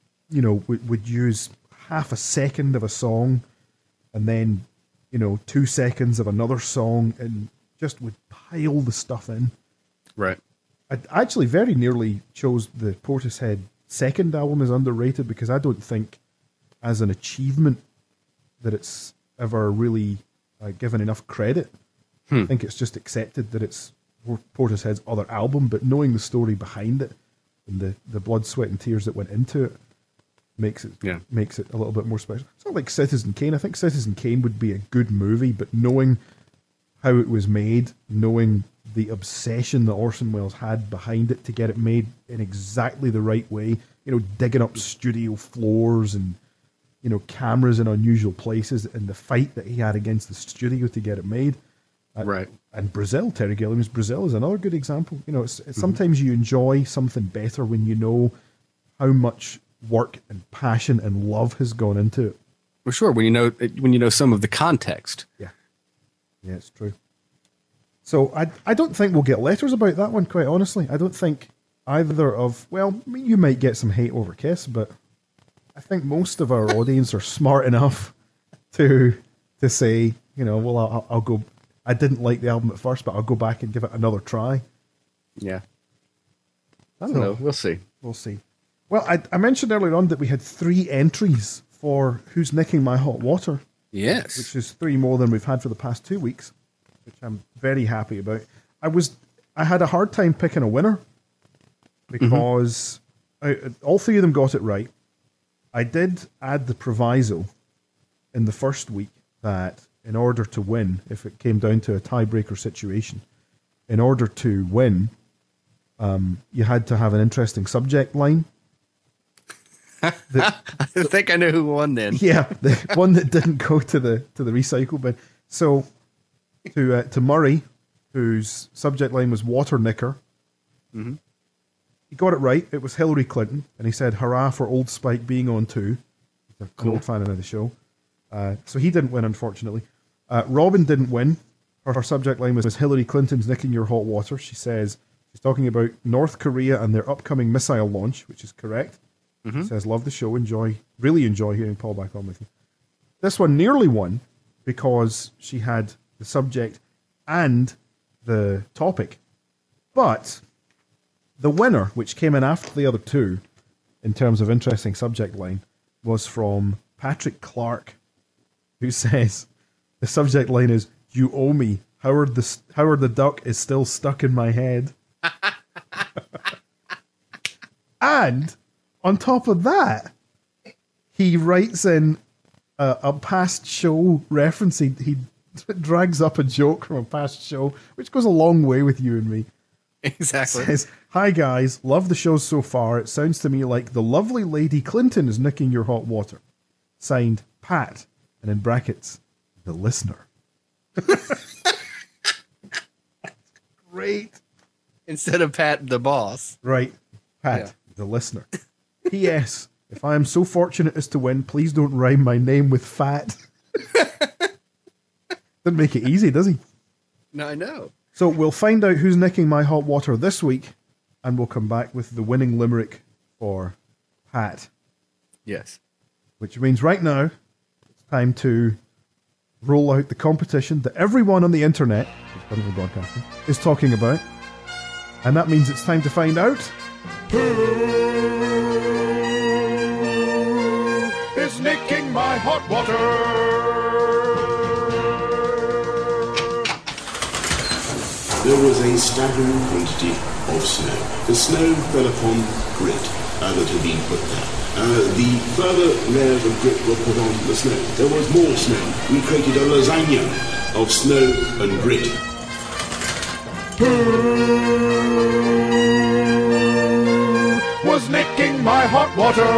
would use half a second of a song and then, 2 seconds of another song and just would pile the stuff in. Right. I actually very nearly chose the Portishead second album as underrated because I don't think as an achievement that it's ever really given enough credit. I think it's just accepted that it's Portishead's other album, but knowing the story behind it and the blood, sweat and tears that went into it makes it a little bit more special. It's not like Citizen Kane. I think Citizen Kane would be a good movie, but knowing how it was made, knowing the obsession that Orson Welles had behind it to get it made in exactly the right way, digging up studio floors and, cameras in unusual places and the fight that he had against the studio to get it made. Right. And Brazil, Terry Gilliam's Brazil is another good example. It's sometimes you enjoy something better when you know how much work and passion and love has gone into it. Well, sure. When you know some of the context. Yeah, it's true. So I don't think we'll get letters about that one, quite honestly. I don't think either of, well, you might get some hate over Kiss, but I think most of our audience are smart enough to say, well, I'll go, I didn't like the album at first, but I'll go back and give it another try. Yeah. I don't know. We'll see. We'll see. Well, I mentioned earlier on that we had 3 entries for Who's Nicking My Hot Water. Yes. Which is 3 more than we've had for the past 2 weeks, which I'm very happy about. I had a hard time picking a winner because all 3 of them got it right. I did add the proviso in the first week that in order to win, if it came down to a tiebreaker situation, in order to win, you had to have an interesting subject line. I think I know who won then. Yeah, the one that didn't go to the recycle bin. So to Murray, whose subject line was water knicker, he got it right. It was Hillary Clinton, and he said, "Hurrah for Old Spike being on too." He's an old fan of the show. So he didn't win, unfortunately. Robin didn't win. Her subject line was Hillary Clinton's nicking your hot water. She says she's talking about North Korea and their upcoming missile launch, which is correct. She says, love the show, really enjoy hearing Paul back on with you. This one nearly won because she had the subject and the topic. But the winner, which came in after the other 2, in terms of interesting subject line, was from Patrick Clark, who says, the subject line is, "You owe me. Howard the Duck is still stuck in my head." And on top of that, he writes in a past show reference. He drags up a joke from a past show, which goes a long way with you and me. Exactly. Says, "Hi guys, love the show so far. It sounds to me like the lovely Lady Clinton is nicking your hot water. Signed, Pat," and in brackets, the listener. Great. Instead of Pat the boss. Right, Pat, the listener. P.S. If I am so fortunate as to win, please don't rhyme my name with fat. Doesn't make it easy, does he? No, I know. So we'll find out who's nicking my hot water this week, and we'll come back with the winning limerick for Pat. Yes. Which means right now, it's time to roll out the competition that everyone on the internet, currently broadcasting, is talking about. And that means it's time to find out... nicking my hot water. There was a staggering quantity of snow. The snow fell upon grit that had been put down. The further layers of grit were put on the snow. There was more snow. We created a lasagna of snow and grit. Was nicking my hot water.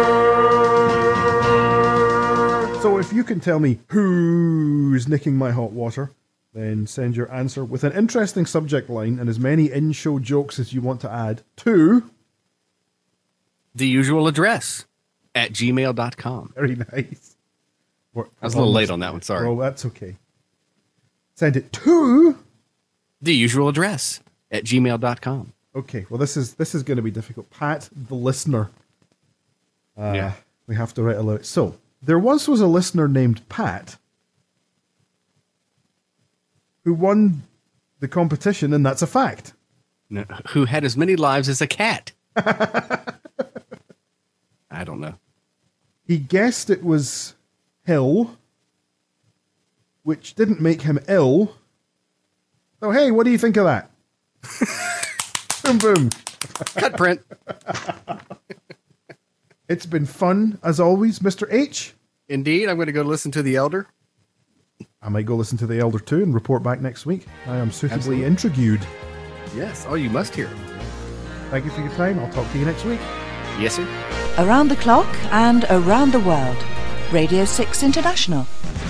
So if you can tell me who's nicking my hot water, then send your answer with an interesting subject line and as many in-show jokes as you want to add to The usual address at gmail.com. very nice. I was a little late on that one, sorry. Oh, that's okay. Send it to. The usual address at gmail.com. Okay, well this is going to be difficult. Pat, the listener. Yeah. We have to write a letter. So there once was a listener named Pat who won the competition, and that's a fact. No, who had as many lives as a cat? I don't know. He guessed it was Hill, which didn't make him ill. So hey, what do you think of that? Boom, boom. Cut print. It's been fun, as always, Mr. H. Indeed, I'm going to go listen to The Elder. I might go listen to The Elder too and report back next week. I am suitably Absolutely. intrigued. Yes. Oh, you must hear it. Thank you for your time. I'll talk to you next week. Yes, sir. Around the clock and around the world. Radio 6 International.